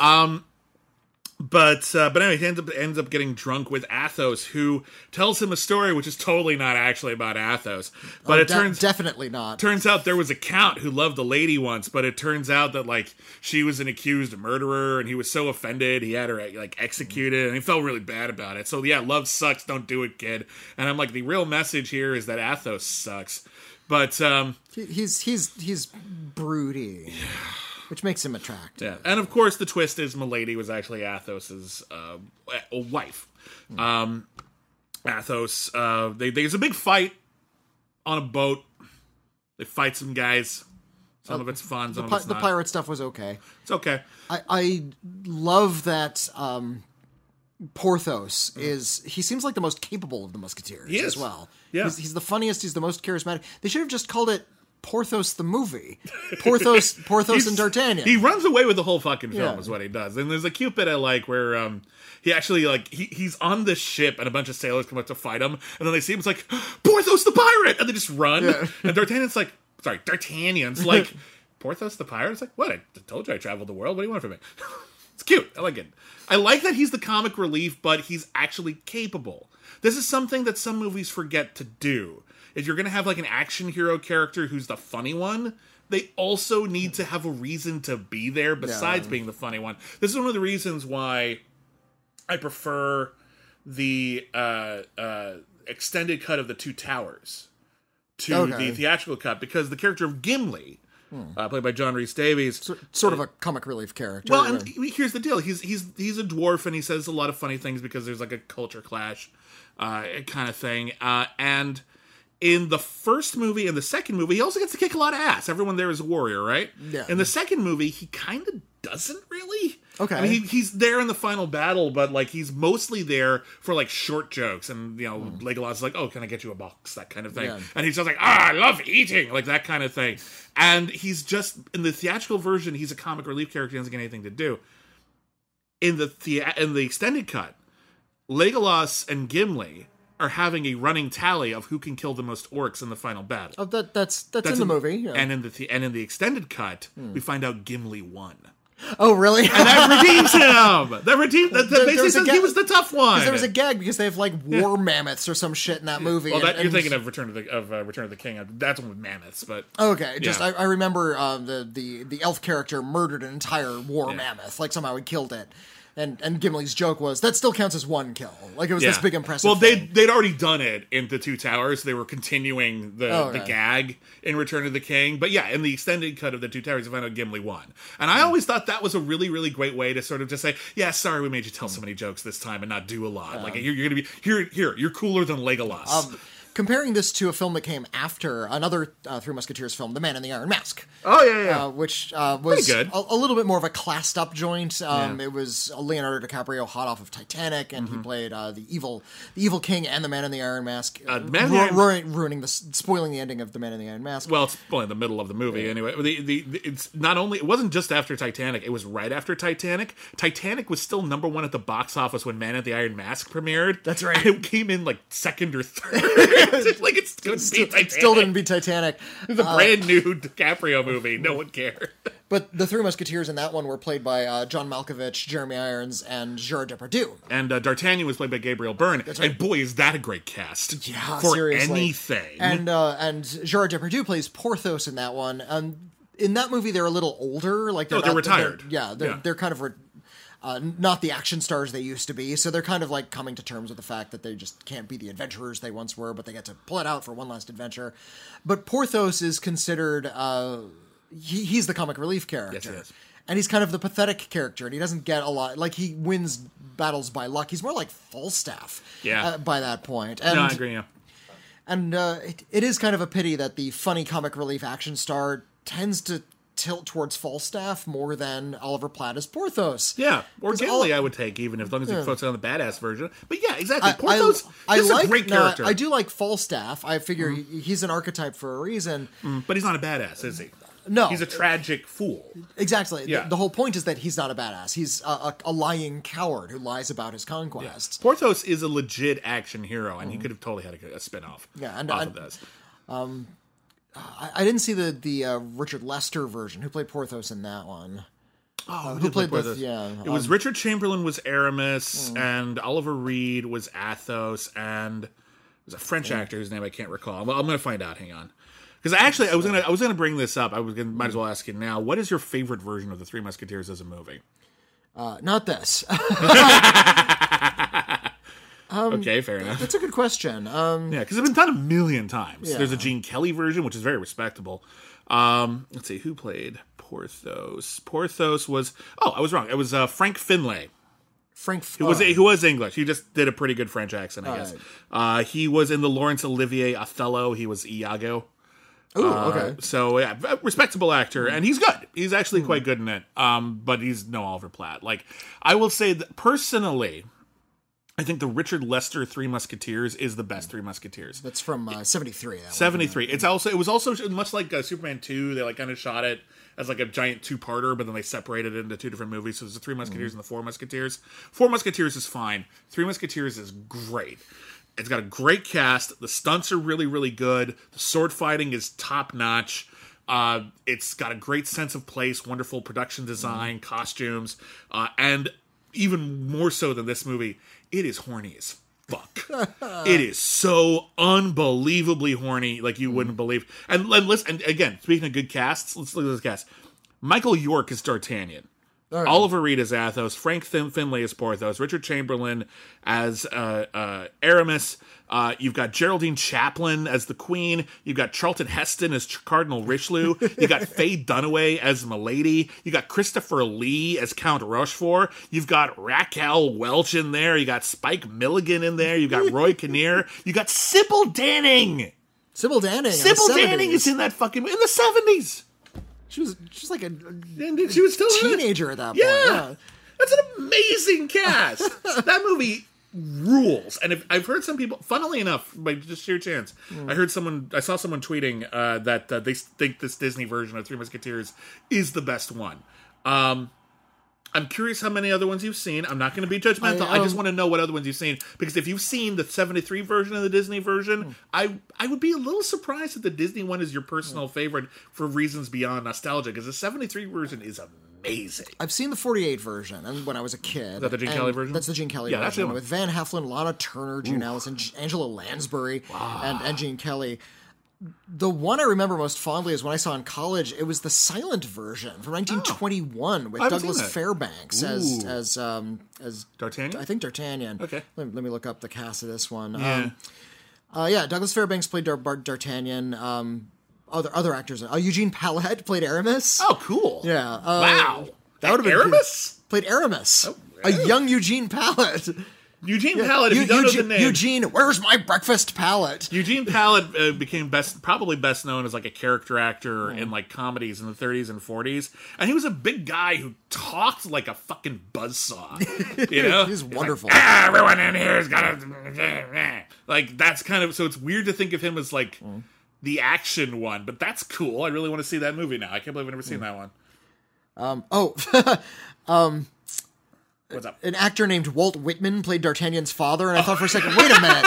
But anyway, he ends up getting drunk with Athos, who tells him a story which is totally not actually about Athos. But definitely not. Turns out there was a count who loved a lady once, but it turns out that she was an accused murderer, and he was so offended he had her executed, and he felt really bad about it. So yeah, love sucks. Don't do it, kid. And I'm like, the real message here is that Athos sucks. But he's broody. Which makes him attractive. Yeah, and of course the twist is Milady was actually Athos's wife. Athos, there's a big fight on a boat. They fight some guys. Some of it's fun, some of it's not. The pirate stuff was okay. It's okay. I love that Porthos he seems like the most capable of the Musketeers as well. Yeah. He's the funniest, he's the most charismatic. They should have just called it Porthos the movie. Porthos and D'Artagnan. He runs away with the whole fucking film is what he does. And there's a cute bit I like where he actually he's on this ship and a bunch of sailors come up to fight him, and then they see him, it's like, Porthos the pirate, and they just run. Yeah. And D'Artagnan's like, Porthos the pirate? It's like, what? I told you I traveled the world. What do you want from me? It's cute. I like it. I like that he's the comic relief, but he's actually capable. This is something that some movies forget to do. If you're going to have like an action hero character who's the funny one, they also need to have a reason to be there besides being the funny one. This is one of the reasons why I prefer the extended cut of The Two Towers to the theatrical cut, because the character of Gimli, played by John Rhys Davies, sort of a comic relief character. well, and here's the deal: he's a dwarf, and he says a lot of funny things because there's like a culture clash, kind of thing. And in the first movie and the second movie, he also gets to kick a lot of ass. Everyone there is a warrior, right? Yeah. In the second movie, he kind of doesn't really. Okay. I mean, he's there in the final battle, but like he's mostly there for like short jokes, and Legolas is like, "Oh, can I get you a box?" That kind of thing, and he's just like, I love eating," like that kind of thing. And he's just in the theatrical version, he's a comic relief character. He doesn't get anything to do. In the extended cut, Legolas and Gimli are having a running tally of who can kill the most orcs in the final battle. Oh, that's in the movie. Yeah. And in the extended cut, we find out Gimli won. Oh, really? And that redeems him. That basically says he was the tough one. There was a gag because they have like war mammoths or some shit in that movie. Well, you're thinking of Return of the King. That's one with mammoths, but okay. Just I remember the elf character murdered an entire war mammoth. Like somehow he killed it. And Gimli's joke was, that still counts as one kill. Like, it was this big impressive Well, thing. they'd already done it in The Two Towers. They were continuing the gag in Return of the King. But yeah, in the extended cut of The Two Towers, you find out Gimli won. And I always thought that was a really, really great way to sort of just say, yeah, sorry we made you tell so many jokes this time and not do a lot. Like, you're going to be, you're cooler than Legolas. Comparing this to a film that came after another Three Musketeers film, The Man in the Iron Mask. Oh, yeah. Which was good. A little bit more of a classed up joint. It was Leonardo DiCaprio hot off of Titanic, and he played the evil king and the Man in the Iron Mask, spoiling the ending of The Man in the Iron Mask. Well, it's probably in the middle of the movie anyway. It's not only, it wasn't just after Titanic, it was right after Titanic. Titanic was still #1 at the box office when Man in the Iron Mask premiered. That's right. And it came in like second or third. Like it still didn't beat Titanic. It was a brand new DiCaprio movie. No one cared. But the Three Musketeers in that one were played by John Malkovich, Jeremy Irons, and Gerard Depardieu. And D'Artagnan was played by Gabriel Byrne. That's right. And boy, is that a great cast. Yeah, for seriously. anything. And Gerard Depardieu plays Porthos in that one. In that movie, they're a little older. Like they're retired. They're kind of not the action stars they used to be, so they're kind of like coming to terms with the fact that they just can't be the adventurers they once were, but they get to pull it out for one last adventure. But Porthos is considered he's the comic relief character. Yes, he is. And he's kind of the pathetic character, and he doesn't get a lot. Like, he wins battles by luck. He's more like Falstaff by that point. And, no, I agree, yeah. And it is kind of a pity that the funny comic relief action star tends to tilt towards Falstaff more than Oliver Platt as Porthos. Yeah, or Gimli I would take, even as long as you focus on the badass version. But yeah, exactly. Porthos is a great character. I do like Falstaff. I figure he's an archetype for a reason. But he's not a badass, is he? No. He's a tragic fool. Exactly. Yeah. The whole point is that he's not a badass. He's a lying coward who lies about his conquests. Yeah. Porthos is a legit action hero, and he could have totally had a spin-off off of this. I didn't see the Richard Lester version. Who played Porthos in that one? Oh, who played Porthos? It was Richard Chamberlain was Aramis, and Oliver Reed was Athos, and there's a French actor whose name I can't recall. I'm going to find out. Hang on, because I was going to bring this up. Might as well ask you now. What is your favorite version of the Three Musketeers as a movie? Not this. Okay, fair enough. That's a good question. Yeah, because it's been done a million times. Yeah. There's a Gene Kelly version, which is very respectable. Let's see, who played Porthos? Porthos was... Oh, I was wrong. It was Frank Finlay. Who was English. He just did a pretty good French accent, I guess. Right. He was in the Laurence Olivier Othello. He was Iago. Oh, okay. So, yeah, respectable actor, and he's good. He's actually quite good in it, but he's no Oliver Platt. Like, I will say that, personally... I think the Richard Lester Three Musketeers is the best Three Musketeers. That's from 73. 73. It was also much like Superman 2. They like kind of shot it as like a giant two-parter, but then they separated it into two different movies. So there's the Three Musketeers and the Four Musketeers. Four Musketeers is fine. Three Musketeers is great. It's got a great cast. The stunts are really, really good. The sword fighting is top-notch. It's got a great sense of place, wonderful production design, costumes, and even more so than this movie, it is horny as fuck. It is so unbelievably horny, like you wouldn't believe. And listen, and again, speaking of good casts, let's look at this cast. Michael York is D'Artagnan. Right. Oliver Reed as Athos, Frank Finlay as Porthos, Richard Chamberlain as Aramis. You've got Geraldine Chaplin as the Queen. You've got Charlton Heston as Cardinal Richelieu. You got Faye Dunaway as Milady. You got Christopher Lee as Count Rochefort. You've got Raquel Welch in there. You got Spike Milligan in there. You've got Roy Kinnear. You got Sybil Danning. Sybil Danning. Sybil Danning is in that fucking in the 70s. She was like a she was still teenager at that point. Yeah. That's an amazing cast. That movie rules. And if I've heard some people, funnily enough, by just sheer chance, I saw someone tweeting that they think this Disney version of Three Musketeers is the best one. I'm curious how many other ones you've seen. I'm not going to be judgmental. I just want to know what other ones you've seen. Because if you've seen the 73 version of the Disney version, I would be a little surprised that the Disney one is your personal favorite for reasons beyond nostalgia. Because the 73 version is amazing. I've seen the 48 version and when I was a kid. Is that the Gene Kelly version? That's the Gene Kelly version. That's the one. With Van Heflin, Lana Turner, June Ellison, Angela Lansbury, and Gene Kelly. The one I remember most fondly is when I saw in college. It was the silent version from 1921 with Douglas Fairbanks as D'Artagnan. I think D'Artagnan. Okay, let me look up the cast of this one. Yeah, Douglas Fairbanks played D'Artagnan. Other actors. Eugene Pallette played Aramis. Oh, cool. Yeah. Wow. That would have been Aramis. Played Aramis. A young Eugene Pallette. Eugene Pallette, if you don't know the name. Eugene, where's my breakfast palette? Eugene Pallette became probably best known as like a character actor in like comedies in the 30s and 40s. And he was a big guy who talked like a fucking buzzsaw. You know? He's wonderful. Like, everyone in here's got to... Like, that's kind of... So it's weird to think of him as like the action one, but that's cool. I really want to see that movie now. I can't believe I've never seen that one. What's up? An actor named Walt Whitman played D'Artagnan's father, and I thought for a second, wait a minute.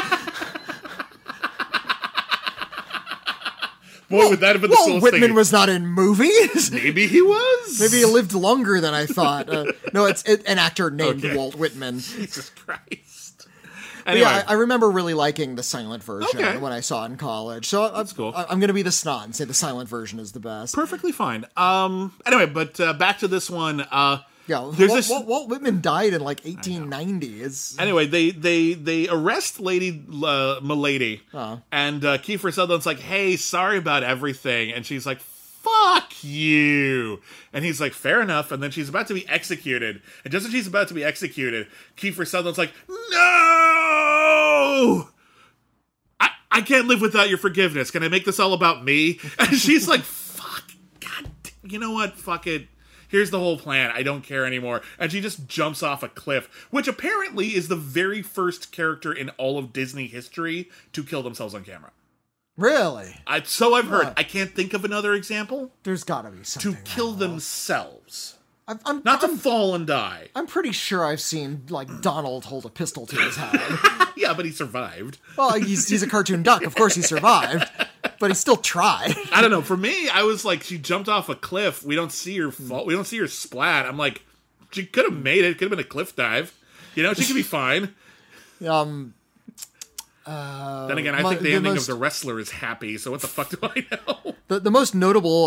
Boy, would that have been the Walt coolest Whitman thing. Was not in movies. Maybe he was. Maybe he lived longer than I thought. No, it's an actor named Walt Whitman. Jesus Christ. Anyway. Yeah, I remember really liking the silent version when I saw it in college. So that's cool. I'm going to be the snot and say the silent version is the best. Perfectly fine. Anyway, but back to this one. Walt Whitman died in like 1890. Anyway, they arrest Lady Milady, and Kiefer Sutherland's like, "Hey, sorry about everything," and she's like, "Fuck you," and he's like, "Fair enough." And then she's about to be executed, and just as she's about to be executed, Kiefer Sutherland's like, "No! I can't live without your forgiveness. Can I make this all about me?" And she's like, "Fuck, God, you know what? Fuck it. Here's the whole plan. I don't care anymore." And she just jumps off a cliff, which apparently is the very first character in all of Disney history to kill themselves on camera. Really? So I've heard. I can't think of another example. There's got to be something. To kill themselves. Not to fall and die. I'm pretty sure I've seen, like, Donald hold a pistol to his head. Yeah, but he survived. Well, he's a cartoon duck. Of course he survived. But he still tried. I don't know. For me, I was like, she jumped off a cliff. We don't see her fall. We don't see her splat. I'm like, she could have made it. Could have been a cliff dive. You know, she could be fine. Then again, I think the ending of The Wrestler is happy. So what the fuck do I know? The most notable...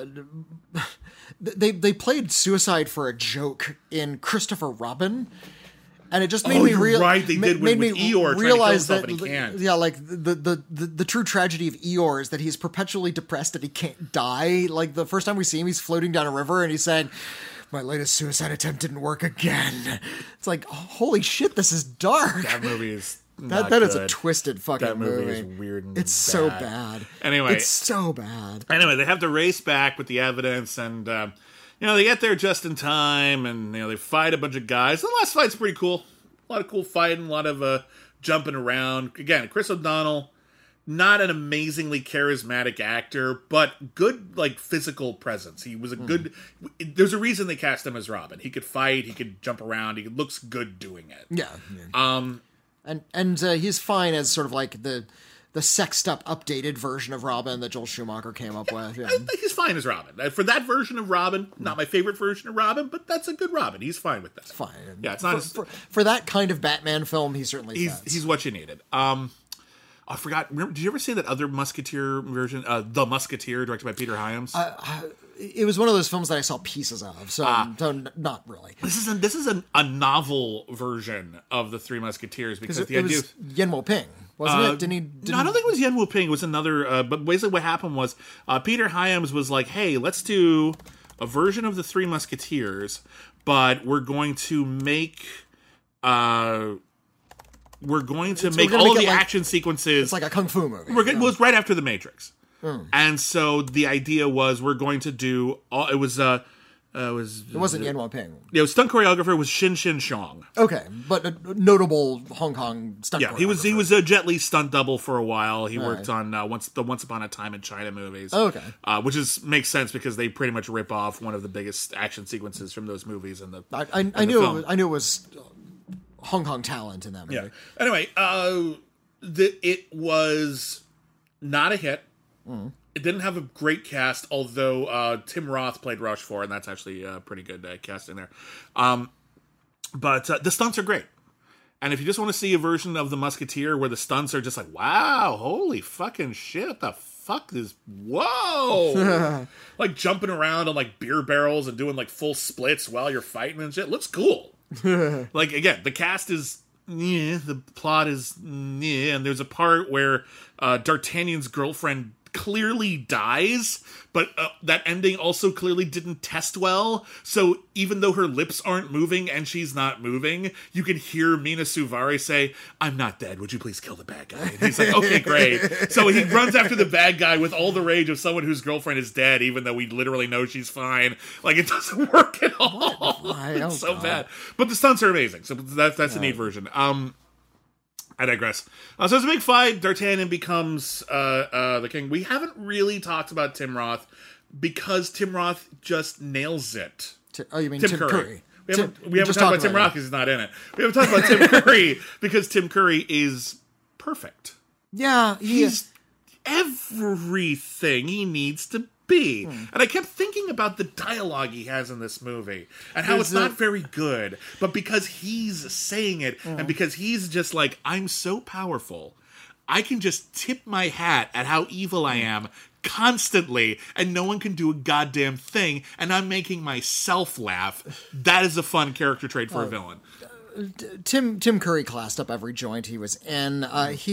They played suicide for a joke in Christopher Robin, and it just made me right. They did with Eeyore realize trying to kill himself, and he can't. Yeah, like the true tragedy of Eeyore is that he's perpetually depressed and he can't die. Like the first time we see him, he's floating down a river and he's saying, "My latest suicide attempt didn't work again." It's like, holy shit, this is dark. That movie is. That is a twisted fucking movie. That movie is weird and it's bad. So bad. Anyway. It's so bad. Anyway, they have to race back with the evidence, and, they get there just in time, and, they fight a bunch of guys. The last fight's pretty cool. A lot of cool fighting, a lot of jumping around. Again, Chris O'Donnell, not an amazingly charismatic actor, but good, like, physical presence. He was a good... There's a reason they cast him as Robin. He could fight, he could jump around, he looks good doing it. Yeah. And he's fine as sort of like the sexed up, updated version of Robin that Joel Schumacher came up with. Yeah. I think he's fine as Robin. For that version of Robin, not my favorite version of Robin, but that's a good Robin. He's fine with that. It's fine. Yeah, it's not for that kind of Batman film. He certainly he's what you needed. I forgot. Remember, did you ever see that other Musketeer version, The Musketeer, directed by Peter Hyams? It was one of those films that I saw pieces of, so not really. This is a novel version of the Three Musketeers because it was Yen Wo Ping, wasn't it? No, I don't think it was Yen Wo Ping. It was another. But basically, what happened was Peter Hyams was like, "Hey, let's do a version of the Three Musketeers, but we're going to make." We're going to make all of the action sequences. It's like a kung fu movie. It was right after The Matrix. And so the idea was we're going to do all. It wasn't Yen Wo Ping. Yeah, stunt choreographer was Shin Shin Chong. Okay, but a notable Hong Kong stunt. Yeah, he was a Jet Li stunt double for a while. He worked on Once Upon a Time in China movies. Oh, okay, which makes sense because they pretty much rip off one of the biggest action sequences from those movies. I knew it was Hong Kong talent in that movie. Yeah. Anyway, it was not a hit. It didn't have a great cast, although Tim Roth played Rochefort, and that's actually a pretty good casting there. But the stunts are great. And if you just want to see a version of The Musketeer where the stunts are just like, wow, holy fucking shit, the fuck is, whoa! Like jumping around on like beer barrels and doing like full splits while you're fighting and shit. Looks cool. Like, again, the cast is... Yeah, the plot is... Yeah, and there's a part where D'Artagnan's girlfriend clearly dies, but that ending also clearly didn't test well. So even though her lips aren't moving and she's not moving, you can hear Mina Suvari say, "I'm not dead. Would you please kill the bad guy?" And he's like, "Okay, great." So he runs after the bad guy with all the rage of someone whose girlfriend is dead, even though we literally know she's fine. Like, it doesn't work at all. It's so bad. But the stunts are amazing. So that's a neat version. I digress. So there's a big fight. D'Artagnan becomes the king. We haven't really talked about Tim Roth because Tim Roth just nails it. You mean Tim Curry? We haven't talked about Tim Roth because he's not in it. We haven't talked about Tim Curry because Tim Curry is perfect. Yeah, he's everything he needs to be. And I kept thinking about the dialogue he has in this movie and how it's not very good, but because he's saying it and because he's just like, I'm so powerful, I can just tip my hat at how evil I am constantly and no one can do a goddamn thing and I'm making myself laugh. That is a fun character trait for a villain. Tim Curry classed up every joint he was in.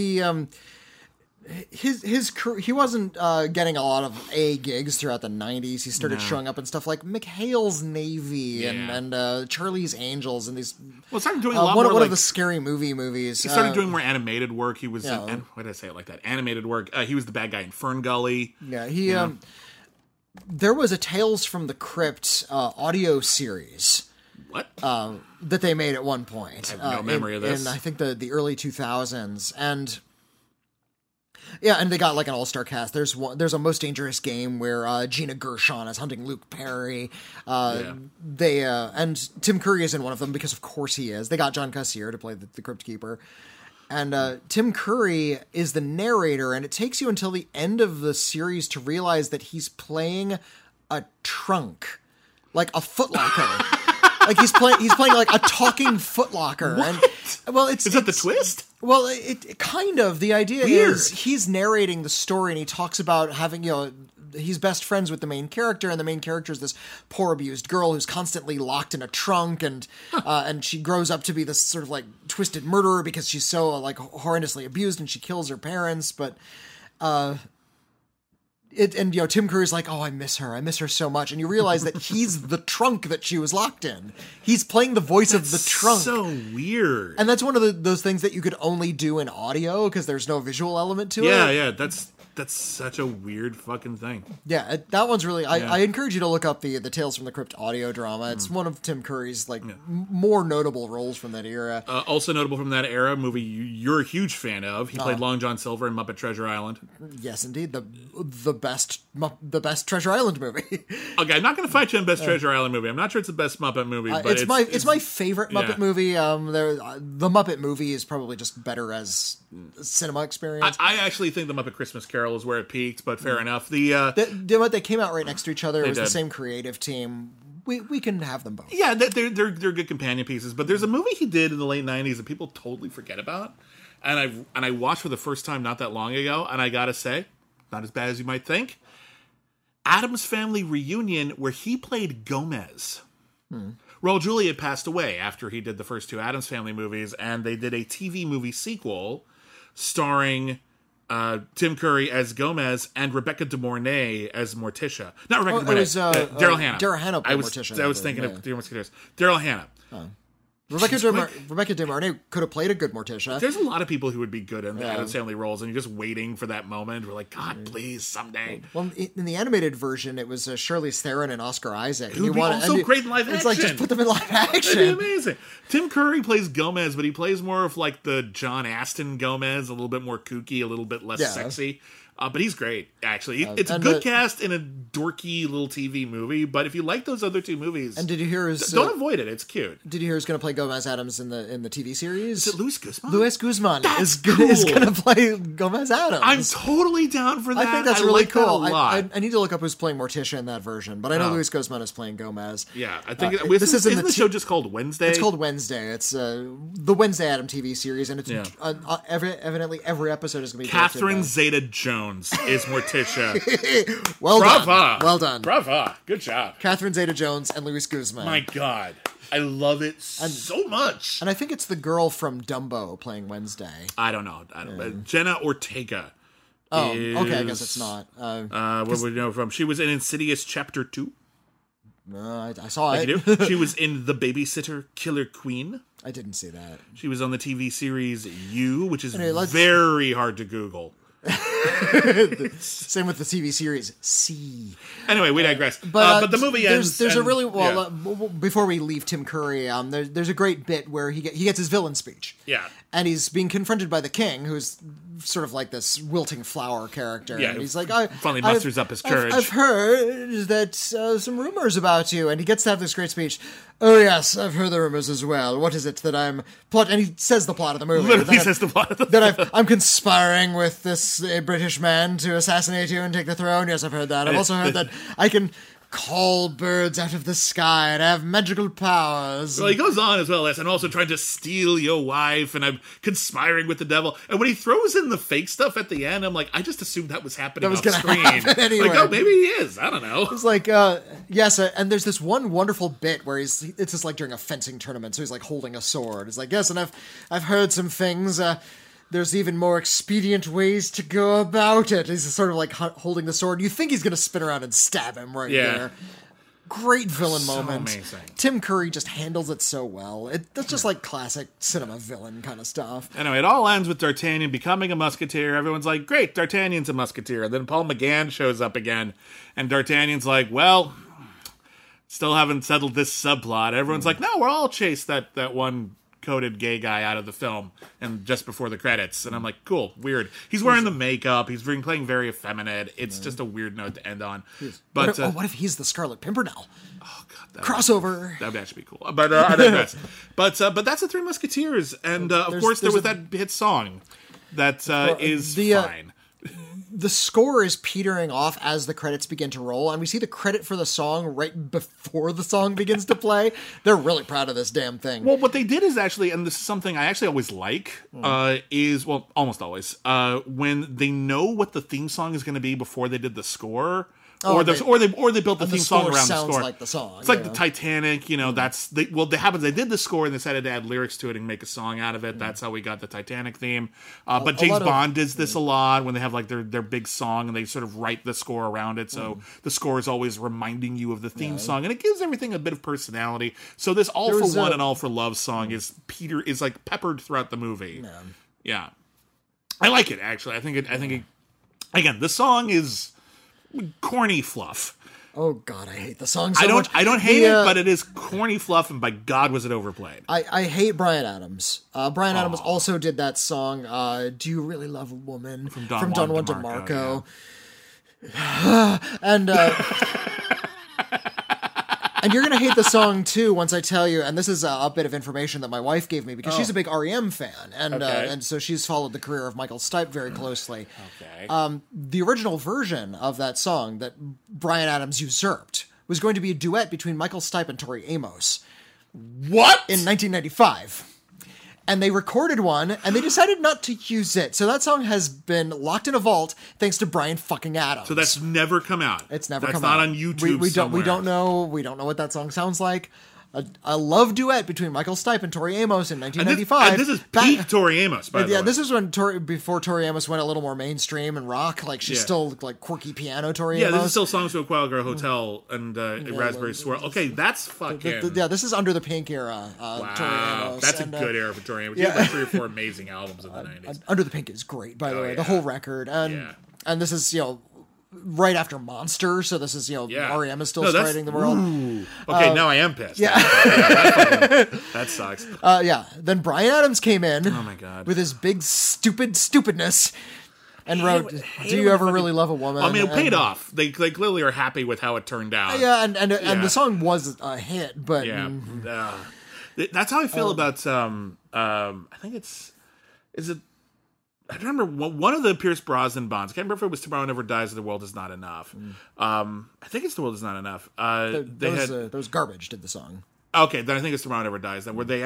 He wasn't getting a lot of gigs throughout the 90s. He started showing up in stuff like McHale's Navy and Charlie's Angels and these. Well, started doing a lot more one of the scary movies. He started doing more animated work. He was why did I say it like that? Animated work. He was the bad guy in Fern Gully. Yeah, there was a Tales from the Crypt audio series. What? That they made at one point. I have no memory of this. In I think the early 2000s and. Yeah, and they got like an all-star cast. There's a Most Dangerous Game where Gina Gershon is hunting Luke Perry. They and Tim Curry is in one of them because of course he is. They got John Cassier to play the Crypt Keeper. And Tim Curry is the narrator, and it takes you until the end of the series to realize that he's playing a trunk, like a footlocker. Like he's playing like a talking footlocker. And is that the twist? Well, it kind of. The idea is he's narrating the story and he talks about having, he's best friends with the main character, and the main character is this poor abused girl who's constantly locked in a trunk, and she grows up to be this sort of like twisted murderer because she's so like horrendously abused and she kills her parents, but Tim Curry's like, oh, I miss her so much, and you realize that he's the trunk that she was locked in. He's playing the voice of the trunk. So weird. And that's one of those things that you could only do in audio because there's no visual element to it. Yeah, that's such a weird fucking thing. Yeah, that one's really... I encourage you to look up the Tales from the Crypt audio drama. It's one of Tim Curry's more notable roles from that era. Also notable from that era, movie you're a huge fan of. He played Long John Silver in Muppet Treasure Island. Yes, indeed. The best Treasure Island movie. Okay, I'm not going to fight you on best Treasure Island movie. I'm not sure it's the best Muppet movie, but it's my favorite Muppet movie. The Muppet movie is probably just better as cinema experience. I actually think The Muppet Christmas Carol is where it peaked, but fair enough. They came out right next to each other. It was the did. same creative team. We can have them both. Yeah, they're good companion pieces. But there's a movie he did in the late '90s that people totally forget about, and I watched for the first time not that long ago, and I gotta say, not as bad as you might think. Addams Family Reunion, where he played Gomez. Raul Julia had passed away after he did the first two Addams Family movies, and they did a TV movie sequel starring Tim Curry as Gomez and Rebecca De Mornay as Morticia. Not Rebecca De Mornay. It was Daryl Hannah. Daryl Hannah played Morticia. I was thinking of Three Musketeers. Daryl Hannah. Rebecca De Mornay could have played a good Morticia. There's a lot of people who would be good in the Addams Family roles, and you're just waiting for that moment. We're like, God, please, someday. Well, in the animated version, it was Charlize Theron and Oscar Isaac. Who would be also great in live action. It's like, just put them in live action. That'd be amazing. Tim Curry plays Gomez, but he plays more of like the John Aston Gomez, a little bit more kooky, a little bit less sexy. But he's great, actually. It's a good cast in a dorky little TV movie, but if you like those other two movies, and did you hear his? Don't avoid it. It's cute. Did you hear who's going to play Gomez Adams in the TV series? Is it Luis Guzman? Luis Guzman is cool. going to play Gomez Adams. I'm totally down for that. I think that's really like cool. That a lot. I need to look up who's playing Morticia in that version, but I know Luis Guzman is playing Gomez. Yeah, I think this is isn't the show just called Wednesday? It's called Wednesday. It's the Wednesday Adam TV series, and it's evidently every episode is going to be Catherine Zeta-Jones is Morticia. Well Brava. done. Well done. Brava. Good job. Catherine Zeta-Jones and Luis Guzman. My God. I love it so much. And I think it's the girl from Dumbo playing Wednesday. I don't know. Jenna Ortega. Okay, I guess it's not. What would we know from? She was in Insidious Chapter 2. I saw it. She was in The Babysitter Killer Queen. I didn't see that. She was on the TV series You, which is very hard to Google. Same with the TV series C. Anyway, we digress. But the movie ends. There's a really before we leave Tim Curry. There's a great bit where he gets his villain speech. Yeah, and he's being confronted by the king, who's sort of like this wilting flower character. Yeah, and he's like, finally musters up his courage. I've heard that some rumors about you, and he gets to have this great speech. Oh yes, I've heard the rumors as well. What is it that I'm plot? And he says the plot of the movie. Literally says the plot of the that I'm conspiring with this British man to assassinate you and take the throne. Yes, I've heard that. I've also heard that I can call birds out of the sky and have magical powers. Well, he goes on as well as, I'm also trying to steal your wife, and I'm conspiring with the devil. And when he throws in the fake stuff at the end, I'm like, I just assumed that was happening off screen. Anyway. Like, oh, maybe he is. I don't know. It's like, yes, and there's this one wonderful bit where it's just like during a fencing tournament, so he's like holding a sword. It's like, yes, and I've heard some things. There's even more expedient ways to go about it. He's sort of like holding the sword. You think he's going to spin around and stab him there. Great villain moment. Amazing. Tim Curry just handles it so well. That's just like classic cinema villain kind of stuff. Anyway, it all ends with D'Artagnan becoming a musketeer. Everyone's like, great, D'Artagnan's a musketeer. And then Paul McGann shows up again. And D'Artagnan's like, well, still haven't settled this subplot. Everyone's like, no, we're all chased that one coded gay guy out of the film and just before the credits, and I'm like, cool, weird. He's wearing the makeup, he's playing very effeminate. It's just a weird note to end on. But what if he's the Scarlet Pimpernel? Oh God, crossover. That would actually be cool. But I digress. But that's the Three Musketeers, and of course there was that hit song that is fine. The score is petering off as the credits begin to roll, and we see the credit for the song right before the song begins to play. They're really proud of this damn thing. Well, what they did is actually, and this is something I actually always like, is, well, almost always, when they know what the theme song is going to be before they did the score. Or they built the theme song around the score. Like the song. It's like the Titanic, they did the score and they decided to add lyrics to it and make a song out of it. That's how we got the Titanic theme. But James Bond does this a lot when they have like their big song and they sort of write the score around it. So the score is always reminding you of the theme song, and it gives everything a bit of personality. So this All for One and All for Love song is like peppered throughout the movie. Yeah. I like it actually. I think it again, the song is corny fluff. Oh God, I hate the song so much. I don't hate it, but it is corny fluff, and by God was it overplayed. I hate Bryan Adams. Bryan Adams also did that song, Do You Really Love a Woman? From Don Juan DeMarco. Yeah. And And you're going to hate the song, too, once I tell you, and this is a bit of information that my wife gave me, because she's a big REM fan, and so she's followed the career of Michael Stipe very closely. Okay. The original version of that song that Bryan Adams usurped was going to be a duet between Michael Stipe and Tori Amos. What? In 1995. And they recorded one, and they decided not to use it. So that song has been locked in a vault thanks to Bryan fucking Adams. So that's never come out. It's never that's come out. That's not on YouTube. We don't know. We don't know what that song sounds like. A love duet between Michael Stipe and Tori Amos in 1995. And this is peak Tori Amos, by the way. Yeah, this is when before Tori Amos went a little more mainstream and rock. Like, she's still like quirky piano Tori Amos. Yeah, this is still Songs to a Quiet Girl Hotel and Raspberry Swirl. Okay, that's fucking... Yeah, this is under the Pink era, wow, Tori Amos. That's a good era for Tori Amos. She had like 3 or 4 amazing albums in the 90s. Under the Pink is great, by the way. The whole record. And this is, right after Monster, so this is, REM is still striding the world. Okay, now I am pissed. Yeah. That sucks. Then Bryan Adams came in. Oh my God. With his big stupidness and wrote, "Do you ever really love a woman?" I mean, it paid off. They clearly are happy with how it turned out. Yeah, and the song was a hit, but that's how I feel about I think is it. I remember one of the Pierce Brosnan bonds. I can't remember if it was Tomorrow Never Dies or The World Is Not Enough. I think it's The World Is Not Enough. Those Garbage did the song. Okay, then I think it's Tomorrow Never Dies. Then where they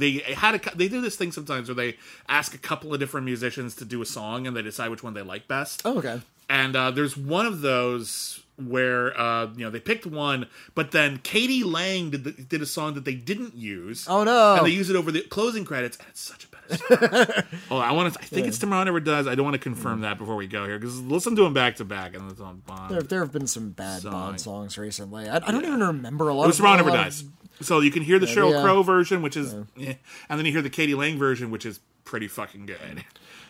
do this thing sometimes where they ask a couple of different musicians to do a song and they decide which one they like best. Oh, okay. And there's one of those where they picked one, but then Katie Lang did a song that they didn't use. Oh no! And they used it over the closing credits, and it's such a better song. I think it's Tomorrow Never Does. I don't want to confirm that before we go here because listen to them back to back, and it's on Bond. There have been some bad Bond songs recently. I don't even remember a lot. It was Tomorrow Never Dies. So you can hear the Sheryl Crow version, which is, and then you hear the Katie Lang version, which is pretty fucking good.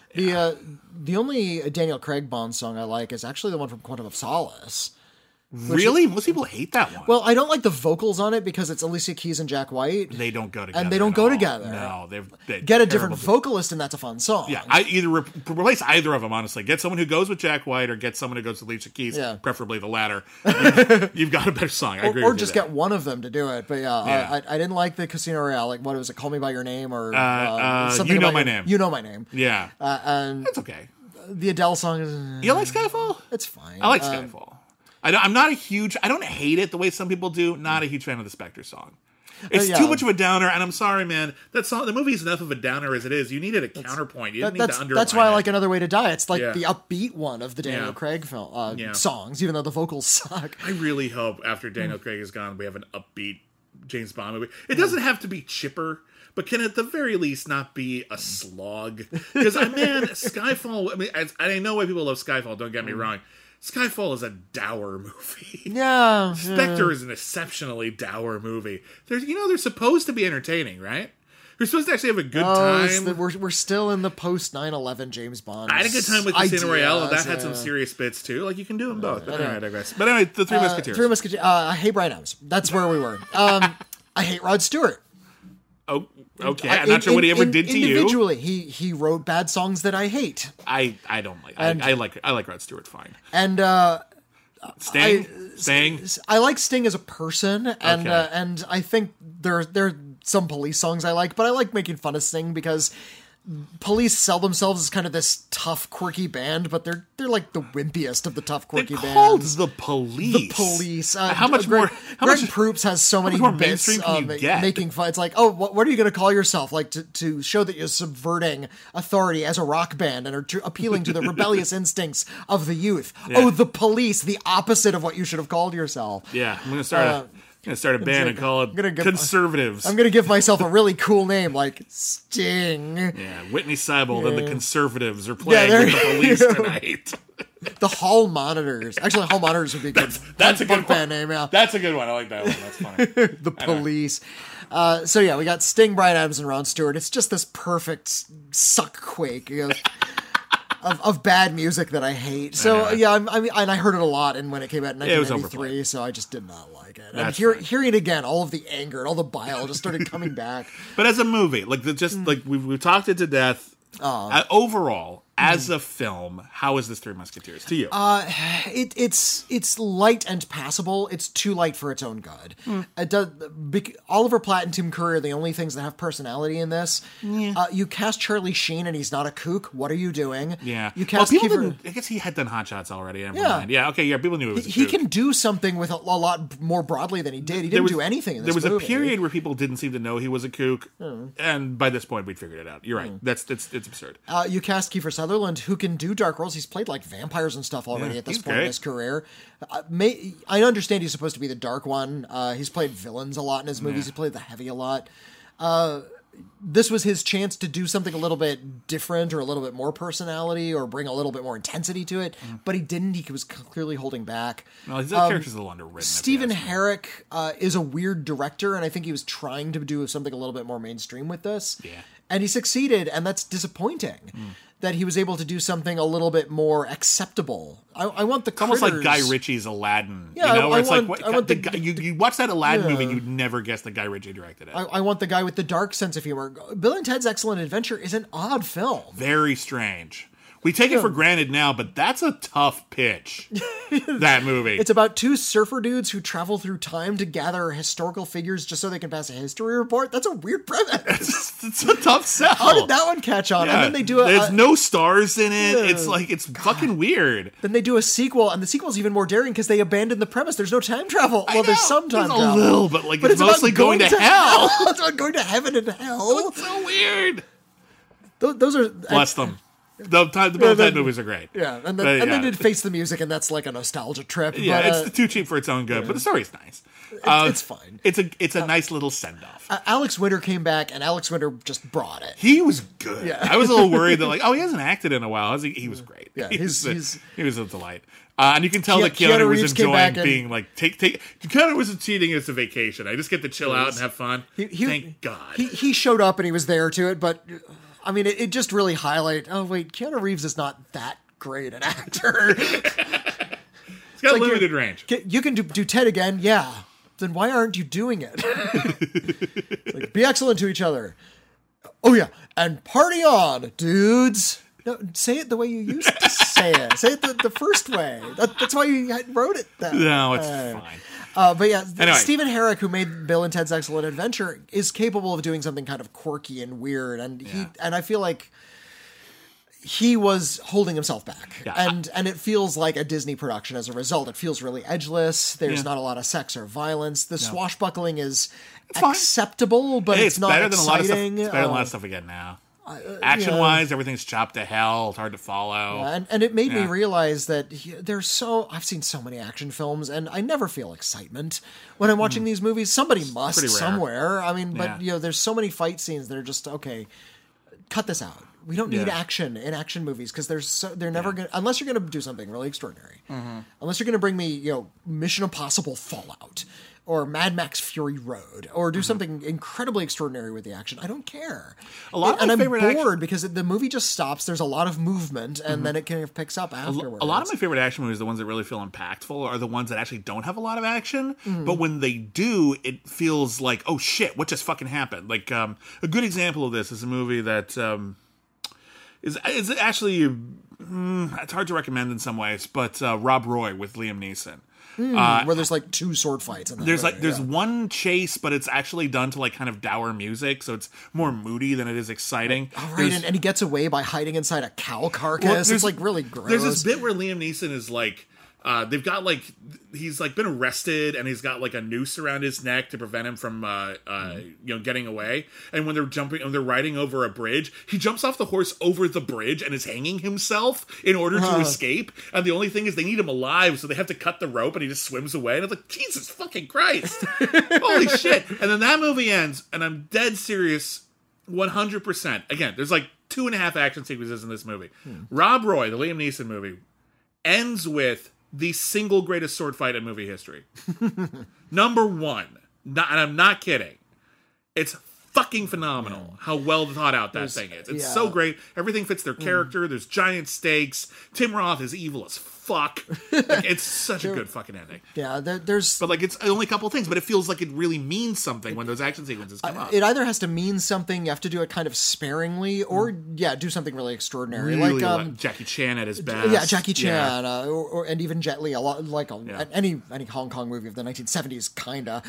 The only Daniel Craig Bond song I like is actually the one from Quantum of Solace. Really? Most people hate that one. Well, I don't like the vocals on it because it's Alicia Keys and Jack White. They don't go together. And they don't go together. No, they get a different vocalist, and that's a fun song. Yeah, I either replace either of them. Honestly, get someone who goes with Jack White, or get someone who goes with Alicia Keys. Yeah. Preferably the latter. You've got a better song. I agree. Or just get one of them to do it. But I didn't like the Casino Royale. Like, what was it? Call Me by Your Name or something? You Know My Name. You Know My Name. Yeah, and that's okay. The Adele song is. You like Skyfall? It's fine. I like Skyfall. I'm not a huge... I don't hate it the way some people do. Not a huge fan of the Spectre song. It's too much of a downer, and I'm sorry, man. That song, the movie's enough of a downer as it is. You needed a counterpoint. You didn't need to underline That's why I like it. Another Way to Die. It's like the upbeat one of the Daniel Craig film songs, even though the vocals suck. I really hope after Daniel Craig is gone, we have an upbeat James Bond movie. It doesn't have to be chipper, but can at the very least not be a slog? Because, man, Skyfall... I mean, I know why people love Skyfall, don't get me wrong. Skyfall is a dour movie. Yeah. Spectre is an exceptionally dour movie. They're supposed to be entertaining, right? You're supposed to actually have a good time. We're still in the post 9/11 James Bond. I had a good time with Casino Royale, and that had some serious bits too. Like, you can do them both. But anyway, I digress. But anyway, the Three Musketeers. Three Musketeers. I hate Bryan Adams. That's where we were. I hate Rod Stewart. Oh, okay. I'm not sure what he ever did to you. Individually, he wrote bad songs that I hate. I don't like. I like Rod Stewart fine. And Sting. I like Sting as a person, and I think there are some Police songs I like, but I like making fun of Sting because Police sell themselves as kind of this tough, quirky band, but they're like the wimpiest of the tough, quirky bands. Called the Police. The Police. How much more? Greg Proops has so many more bits mainstream can you get? Making fun. It's like, oh, what are you going to call yourself? Like to show that you're subverting authority as a rock band and are appealing to the rebellious instincts of the youth. Yeah. Oh, the Police, the opposite of what you should have called yourself. Yeah, I'm going to start a band and call it Conservatives. I'm going to give myself a really cool name like Sting. Yeah, Whitney Seibold and the Conservatives are playing with the Police tonight. The Hall Monitors. Actually, Hall Monitors would be a good. That's a good band name. Yeah, that's a good one. I like that one. That's funny. The Police. So we got Sting, Bryan Adams, and Ron Stewart. It's just this perfect suck quake. Of bad music that I hate. So and I heard it a lot, and when it came out in 1993, so I just did not like it. And hearing it again, all of the anger and all the bile just started coming back. But as a movie, like we've talked it to death. Overall, as a film, how is this Three Musketeers to you? It's light and passable. It's too light for its own good. It does, Oliver Platt and Tim Curry are the only things that have personality in this. You cast Charlie Sheen and he's not a kook. What are you doing? Yeah. You cast people Kiefer. didn't, I guess he had done Hot Shots already. Yeah. Yeah. Okay. Yeah. People knew it was He a kook. can do something with a lot more broadly than he did. He didn't do anything in this movie. There was movie. a period where people didn't seem to know he was a kook, and by this point we'd figured it out. You're right. It's absurd. You cast Kiefer Sutherland, who can do dark roles. He's played like vampires and stuff already at this he's point in great. his career. I understand he's supposed to be the dark one. He's played villains a lot in his movies. He played the heavy a lot. This was his chance to do something a little bit different or a little bit more personality or bring a little bit more intensity to it, but he didn't. He was clearly holding back. Well, his character's a little underwritten. Stephen Herrick is a weird director, and I think he was trying to do something a little bit more mainstream with this. Yeah. And he succeeded, and that's disappointing. That he was able to do something a little bit more acceptable. I want the Almost like critters- Guy Ritchie's Aladdin. Yeah, you know, where it's I like want the the- guy, you watch that Aladdin movie, you'd never guess that Guy Ritchie directed it. I want the guy with the dark sense of humor. Bill and Ted's Excellent Adventure is an odd film. Very strange. We take it for granted now, but that's a tough pitch. That movie. It's about two surfer dudes who travel through time to gather historical figures just so they can pass a history report. That's a weird premise. It's a tough sell. How did that one catch on? Yeah. And then they do There's no stars in it. It's like, it's fucking weird. Then they do a sequel, and the sequel's even more daring because they abandon the premise. There's no time travel. Well, there's some time There's travel. a little, but like But it's about mostly going to hell. It's about going to heaven and hell. It's so weird. Those are Bless them. The Bill and Ted movies are great. Yeah, and But, then they did Face the Music, and that's like a nostalgia trip. Yeah, but, it's too cheap for its own good, but the story's nice. it's fine. It's a nice little send off. Alex Winter came back, and Alex Winter just brought it. He was good. Yeah. I was a little worried that like, oh, he hasn't acted in a while. He was great. Yeah, he he's- was a delight. And you can tell that Keanu Keanu was Reeves came enjoying back and- being like Keanu wasn't cheating. It's a vacation. I just get to chill out and have fun. Thank God. He showed up and he was there to it, but I mean, it just really highlight. Oh wait, Keanu Reeves is not that great an actor. He's got like limited range. You can do Ted again, yeah. Then why aren't you doing it? Like, be excellent to each other. Oh yeah, and party on, dudes. No, say it the way you used to say it. Say it the first way. That's why you wrote it that No, it's way. fine. But yeah, Anyway. Stephen Herrick, who made Bill and Ted's Excellent Adventure, is capable of doing something kind of quirky and weird, and I feel like he was holding himself back, Yeah. and it feels like a Disney production as a result. It feels really edgeless. There's Yeah. not a lot of sex or violence. The swashbuckling is fine. acceptable, but Hey, it's not better than a lot of stuff. exciting. It's better than a lot of stuff we get now. Action wise, everything's chopped to hell. It's hard to follow. And it made me Yeah. realize that I've seen so many action films, and I never feel excitement when I'm watching these movies. Somebody must pretty rare. somewhere. I mean, but Yeah. there's so many fight scenes that are just okay. Cut this out. We don't need Yeah. action in action movies because they're never gonna, unless you're gonna do something really extraordinary. Unless you're gonna bring me Mission Impossible Fallout or Mad Max Fury Road or do something incredibly extraordinary with the action. I don't care. A lot of my and I'm favorite bored action- because the movie just stops. There's a lot of movement, and then it kind of picks up afterwards. A lot of my favorite action movies, the ones that really feel impactful, are the ones that actually don't have a lot of action. But when they do, it feels like, oh shit, what just fucking happened? Like a good example of this is a movie that is actually it's hard to recommend in some ways, but Rob Roy with Liam Neeson. where there's like two sword fights. In that movie, One chase, but it's actually done to like kind of dour music, so it's more moody than it is exciting. Oh, right, and he gets away by hiding inside a cow carcass. It's like really gross. There's this bit where Liam Neeson is like, they've got like, he's like been arrested and he's got like a noose around his neck to prevent him from, getting away. And when they're riding over a bridge, he jumps off the horse over the bridge and is hanging himself in order to escape. And the only thing is they need him alive, so they have to cut the rope and he just swims away. And I'm like, Jesus fucking Christ. Holy shit. And then that movie ends, and I'm dead serious, 100%. Again, there's like 2.5 action sequences in this movie. Rob Roy, the Liam Neeson movie, ends with the single greatest sword fight in movie history. Number one. And I'm not kidding. It's fucking phenomenal how well thought out that thing is. It's so great. Everything fits their character. There's giant stakes. Tim Roth is evil as fuck. Like, it's such a good fucking ending. Yeah, there's... But like, it's only a couple of things, but it feels like it really means something when those action sequences come up. It either has to mean something, you have to do it kind of sparingly, or, do something really extraordinary. Really, like Jackie Chan at his best. Yeah, Jackie Chan, and even Jet Li, a lot, like any Hong Kong movie of the 1970s, kinda.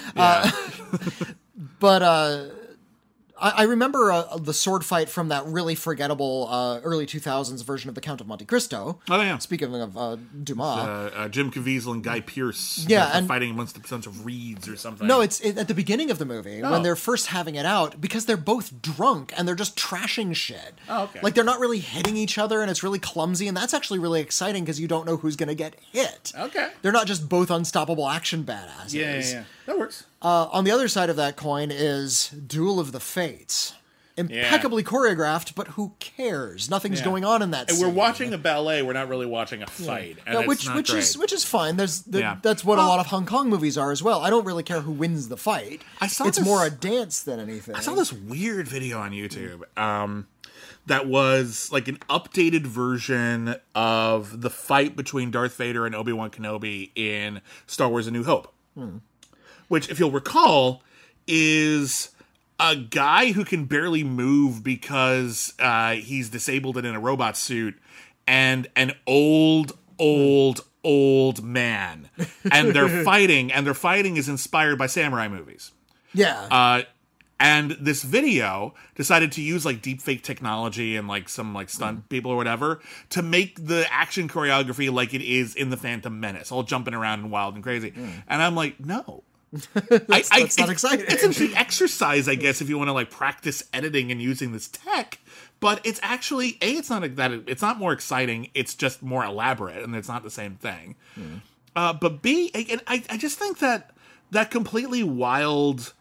But I remember the sword fight from that really forgettable early 2000s version of The Count of Monte Cristo. Oh, yeah. Speaking of Dumas. Jim Caviezel and Guy Pearce. And fighting amongst a bunch of reeds or something. No, it's at the beginning of the movie when they're first having it out, because they're both drunk and they're just trashing shit. Oh, okay. Like, they're not really hitting each other, and it's really clumsy, and that's actually really exciting because you don't know who's going to get hit. Okay. They're not just both unstoppable action badasses. Yeah. That works. On the other side of that coin is Duel of the Fates. Impeccably choreographed, but who cares? Nothing's going on in that And scene. we're watching a ballet, we're not really watching a fight. And it's which not great. which is fine. That's what a lot of Hong Kong movies are as well. I don't really care who wins the fight. It's more a dance than anything. I saw this weird video on YouTube that was like an updated version of the fight between Darth Vader and Obi-Wan Kenobi in Star Wars: A New Hope. Which, if you'll recall, is a guy who can barely move because he's disabled and in a robot suit, and an old man. And they're fighting, and their fighting is inspired by samurai movies. Yeah. And this video decided to use like deepfake technology and like some like stunt people or whatever to make the action choreography like it is in The Phantom Menace, all jumping around and wild and crazy. And I'm like, no. That's not exciting. It's an exercise, I guess, if you want to like practice editing and using this tech. But it's actually it's not more exciting. It's just more elaborate, and it's not the same thing. But B, and I just think that completely wild,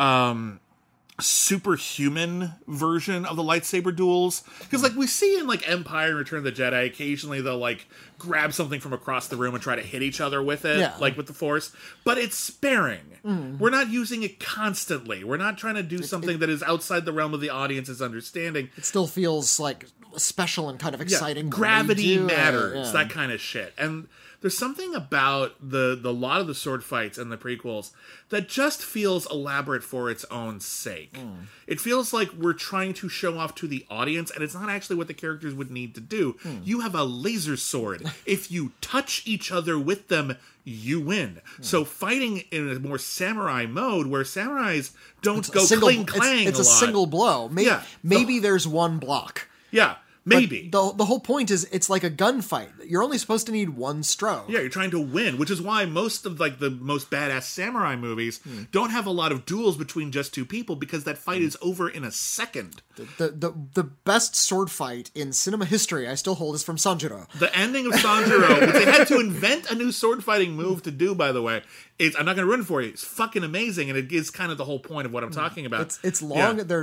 superhuman version of the lightsaber duels, because like we see in like Empire and Return of the Jedi, occasionally they'll like grab something from across the room and try to hit each other with it, like with the Force, but it's sparing. We're not using it constantly. We're not trying to do something that is outside the realm of the audience's understanding. It still feels like special and kind of exciting. Gravity matters, that kind of shit. And there's something about the lot of the sword fights and the prequels that just feels elaborate for its own sake. It feels like we're trying to show off to the audience, and it's not actually what the characters would need to do. You have a laser sword. If you touch each other with them, you win. So fighting in a more samurai mode, where samurais don't go cling clang, it's a single blow. Maybe there's one block. Yeah. Maybe. But the whole point is it's like a gunfight. You're only supposed to need one stroke. Yeah, you're trying to win, which is why most of like the most badass samurai movies don't have a lot of duels between just two people, because that fight is over in a second. The best sword fight in cinema history, I still hold, is from Sanjuro. The ending of Sanjuro, which they had to invent a new sword fighting move to do, by the way. I'm not going to ruin it for you. It's fucking amazing, and it is kind of the whole point of what I'm talking about. It's long. Yeah.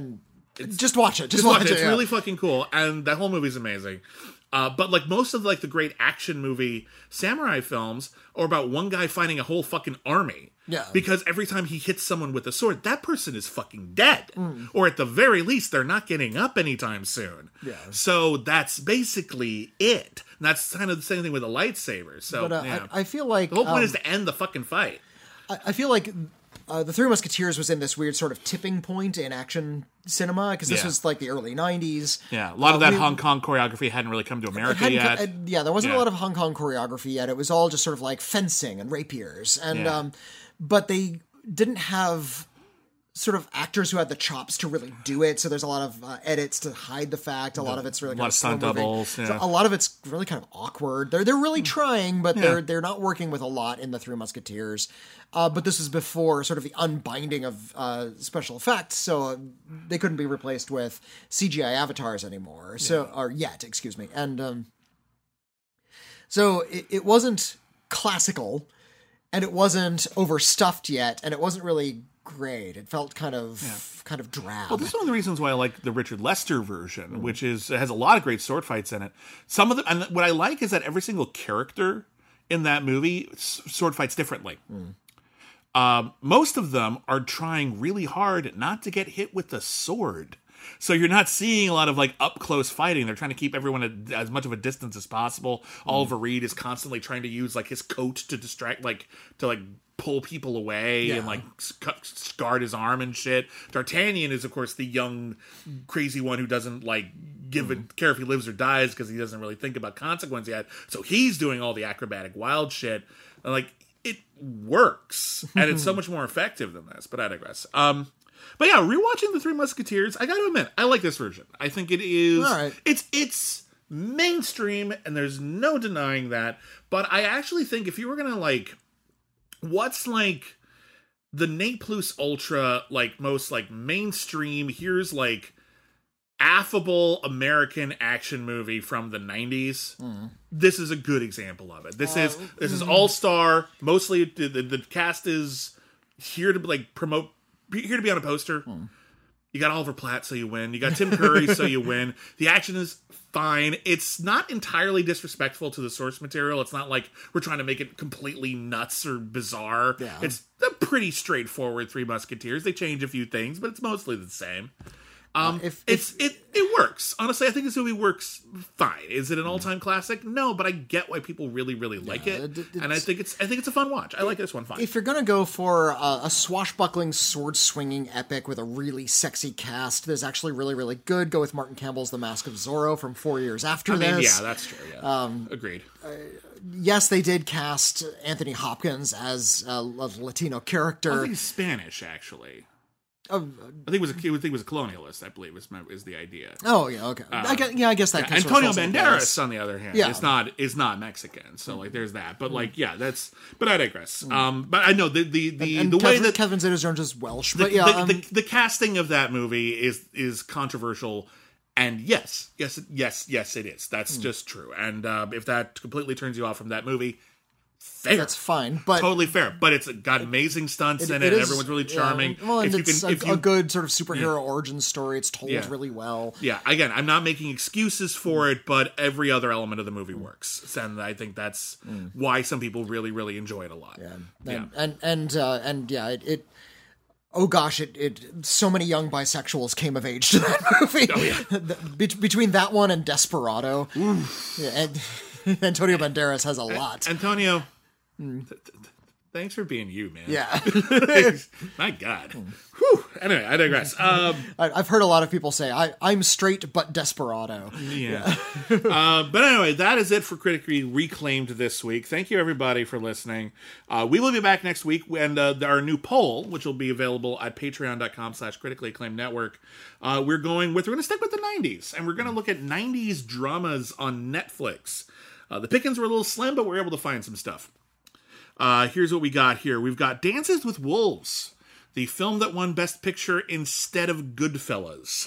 Just watch it. Just watch it. It's really fucking cool, and that whole movie's amazing. But like most of like the great action movie samurai films are about one guy fighting a whole fucking army. Yeah. Because every time he hits someone with a sword, that person is fucking dead. Or at the very least, they're not getting up anytime soon. Yeah. So that's basically it. And that's kind of the same thing with a lightsaber. So I feel like the whole point is to end the fucking fight. I feel like The Three Musketeers was in this weird sort of tipping point in action cinema, because this was like the early 90s. Yeah, a lot of that Hong Kong choreography hadn't really come to America yet. There wasn't a lot of Hong Kong choreography yet. It was all just sort of like fencing and rapiers. And but they didn't have sort of actors who had the chops to really do it, so there's a lot of edits to hide the fact. A lot of it's really kind of stunt doubles. Yeah. So a lot of it's really kind of awkward. They're really trying, but they're not working with a lot in The Three Musketeers. But this is before sort of the unbinding of special effects, so they couldn't be replaced with CGI avatars anymore. Excuse me. And so it wasn't classical, and it wasn't overstuffed yet, and it wasn't really great. It felt kind of drab. Well, this is one of the reasons why I like the Richard Lester version, which has a lot of great sword fights in it. Some of them, and what I like is that every single character in that movie sword fights differently. most of them are trying really hard not to get hit with the sword. So you're not seeing a lot of like up close fighting. They're trying to keep everyone at as much of a distance as possible. Oliver Reed is constantly trying to use like his coat to distract, like to pull people away and like guard his arm and shit. D'Artagnan is of course the young crazy one who doesn't like care if he lives or dies because he doesn't really think about consequence yet. So he's doing all the acrobatic wild shit. And, like, it works and it's so much more effective than this. But I digress. But yeah, rewatching The Three Musketeers, I gotta admit, I like this version. I think it is... All right. It's mainstream, and there's no denying that. But I actually think if you were gonna, like... What's, like, the Ne Plus Ultra, like, most, like, mainstream, here's, like, affable American action movie from the 90s. This is a good example of it. This is all-star. Mostly, the cast is here to, like, promote... Here to be on a poster. You got Oliver Platt, so you win. You got Tim Curry, so you win. The action is fine. It's not entirely disrespectful to the source material. It's not like we're trying to make it completely nuts or bizarre. Yeah. It's a pretty straightforward Three Musketeers. They change a few things, but it's mostly the same. It works. Honestly, I think this movie works fine. Is it an all-time classic? No, but I get why people really, really like it. And I think it's a fun watch. I like this one fine. If you're gonna go for a swashbuckling, sword-swinging epic with a really sexy cast that's actually really, really good, go with Martin Campbell's The Mask of Zorro from 4 years after this. Yeah, that's true. Yeah. Agreed. Yes, they did cast Anthony Hopkins as a Latino character. I think he's Spanish, actually. I think he was a colonialist. I believe is the idea. Oh yeah, okay. I guess that. Yeah. Antonio Banderas, on the other hand, is not Mexican. So like, there's that. But like, yeah, that's. But I digress. But I know the way that Catherine Zeta-Jones is Welsh. The casting of that movie is controversial. And yes, it is. That's just true. And if that completely turns you off from that movie. Fair. That's fine, but totally fair. But it's got amazing stunts in it. Everyone's really charming. Yeah. Well, and it's a good sort of superhero origin story. It's told really well. Yeah, again, I'm not making excuses for it, but every other element of the movie works, and I think that's why some people really, really enjoy it a lot. Oh gosh, so many young bisexuals came of age to that movie. Oh yeah, between that one and Desperado, and Antonio Banderas has a lot. Antonio. Thanks for being you, man. Yeah. My God. Whew. Anyway, I digress. I've heard a lot of people say, I'm straight but desperado. Yeah. But anyway, that is it for Critically Reclaimed this week. Thank you, everybody, for listening. We will be back next week when our new poll, which will be available at patreon.com/critically acclaimed network. We're going to stick with the 90s, and we're going to look at 90s dramas on Netflix. The pickings were a little slim, but we're able to find some stuff. Here's what we got here. We've got Dances with Wolves, the film that won Best Picture instead of Goodfellas.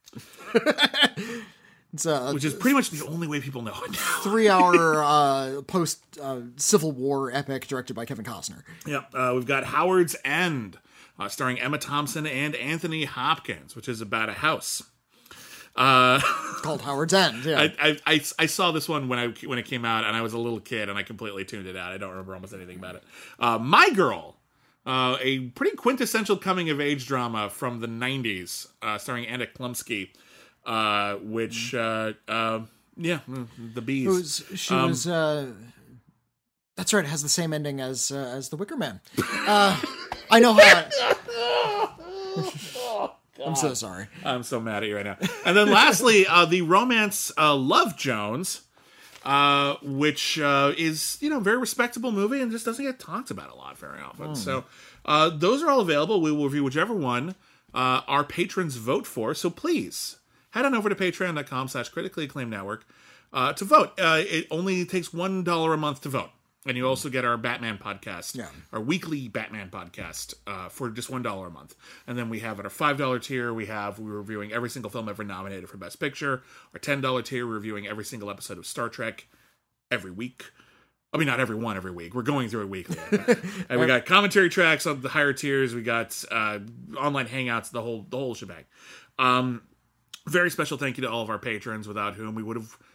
Which is pretty much the only way people know it now. 3-hour post-Civil War epic directed by Kevin Costner. Yeah, we've got Howard's End, starring Emma Thompson and Anthony Hopkins, which is about a house. Called Howard's End. Yeah, I saw this one when it came out, and I was a little kid, and I completely tuned it out. I don't remember almost anything about it. My Girl, a pretty quintessential coming of age drama from the 90s, starring Anna Klumsky, which the bees. She was. That's right. It has the same ending as The Wicker Man. I know how. I'm so sorry. I'm so mad at you right now. And then lastly, the romance Love Jones, which is, very respectable movie and just doesn't get talked about a lot very often. So those are all available. We will review whichever one our patrons vote for. So please head on over to patreon.com/critically acclaimed network to vote. It only takes $1 a month to vote. And you also get our Batman podcast, our weekly Batman podcast, for just $1 a month. And then we have at our $5 tier, we're reviewing every single film ever nominated for Best Picture. Our $10 tier, we're reviewing every single episode of Star Trek every week. I mean, not every week. We're going through it weekly. And we got commentary tracks on the higher tiers. We got online hangouts, the whole shebang. Very special thank you to all of our patrons, without whom we would have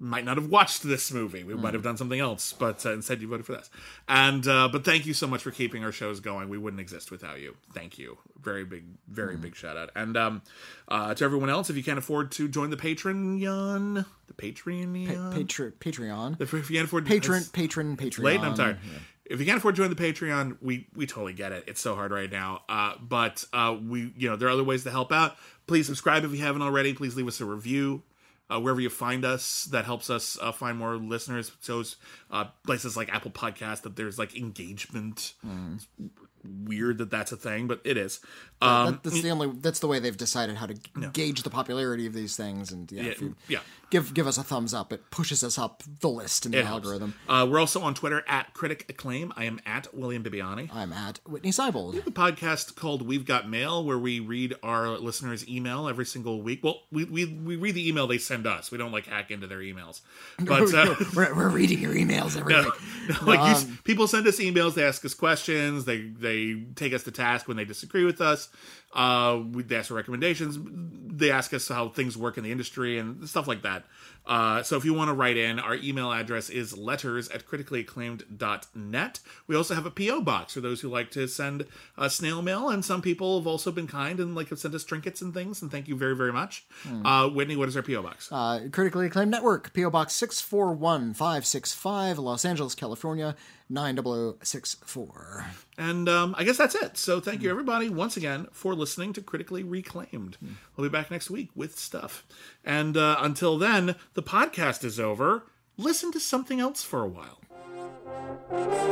might not have watched this movie. We might have done something else, but instead you voted for this. And but thank you so much for keeping our shows going. We wouldn't exist without you. Thank you. Very big shout out. And to everyone else, if you can't afford to join the Patreon, Patreon. If you can't afford Patreon. Late, I'm tired. Yeah. If you can't afford to join the Patreon, we totally get it. It's so hard right now. But we, there are other ways to help out. Please subscribe if you haven't already. Please leave us a review. Wherever you find us, that helps us find more listeners. So places like Apple Podcasts, that there's like engagement. It's weird that that's a thing, but it is. That's the way they've decided how to gauge the popularity of these things. And if you give us a thumbs up, it pushes us up the list in the algorithm. We're also on Twitter at Critic Acclaim. I am at William Bibiani. I'm at Whitney Seibold. We have a podcast called We've Got Mail, where we read our listeners' email every single week. Well, we read the email they send us. We don't hack into their emails. But we're reading your emails every week. People send us emails. They ask us questions. They take us to task when they disagree with us. They ask for recommendations. They ask us how things work in the industry and stuff like that. So if you want to write in, our email address is letters@criticallyacclaimed.net. We also have a P.O. box for those who like to send snail mail, and some people have also been kind and have sent us trinkets and things, and thank you very, very much. Whitney, what is our P.O. box? Critically Acclaimed Network, P.O. Box 641565, Los Angeles, California, 90064. And I guess that's it. So thank you, everybody, once again, for listening to Critically Reclaimed. We'll be back next week with stuff. And until then, the podcast is over. Listen to something else for a while.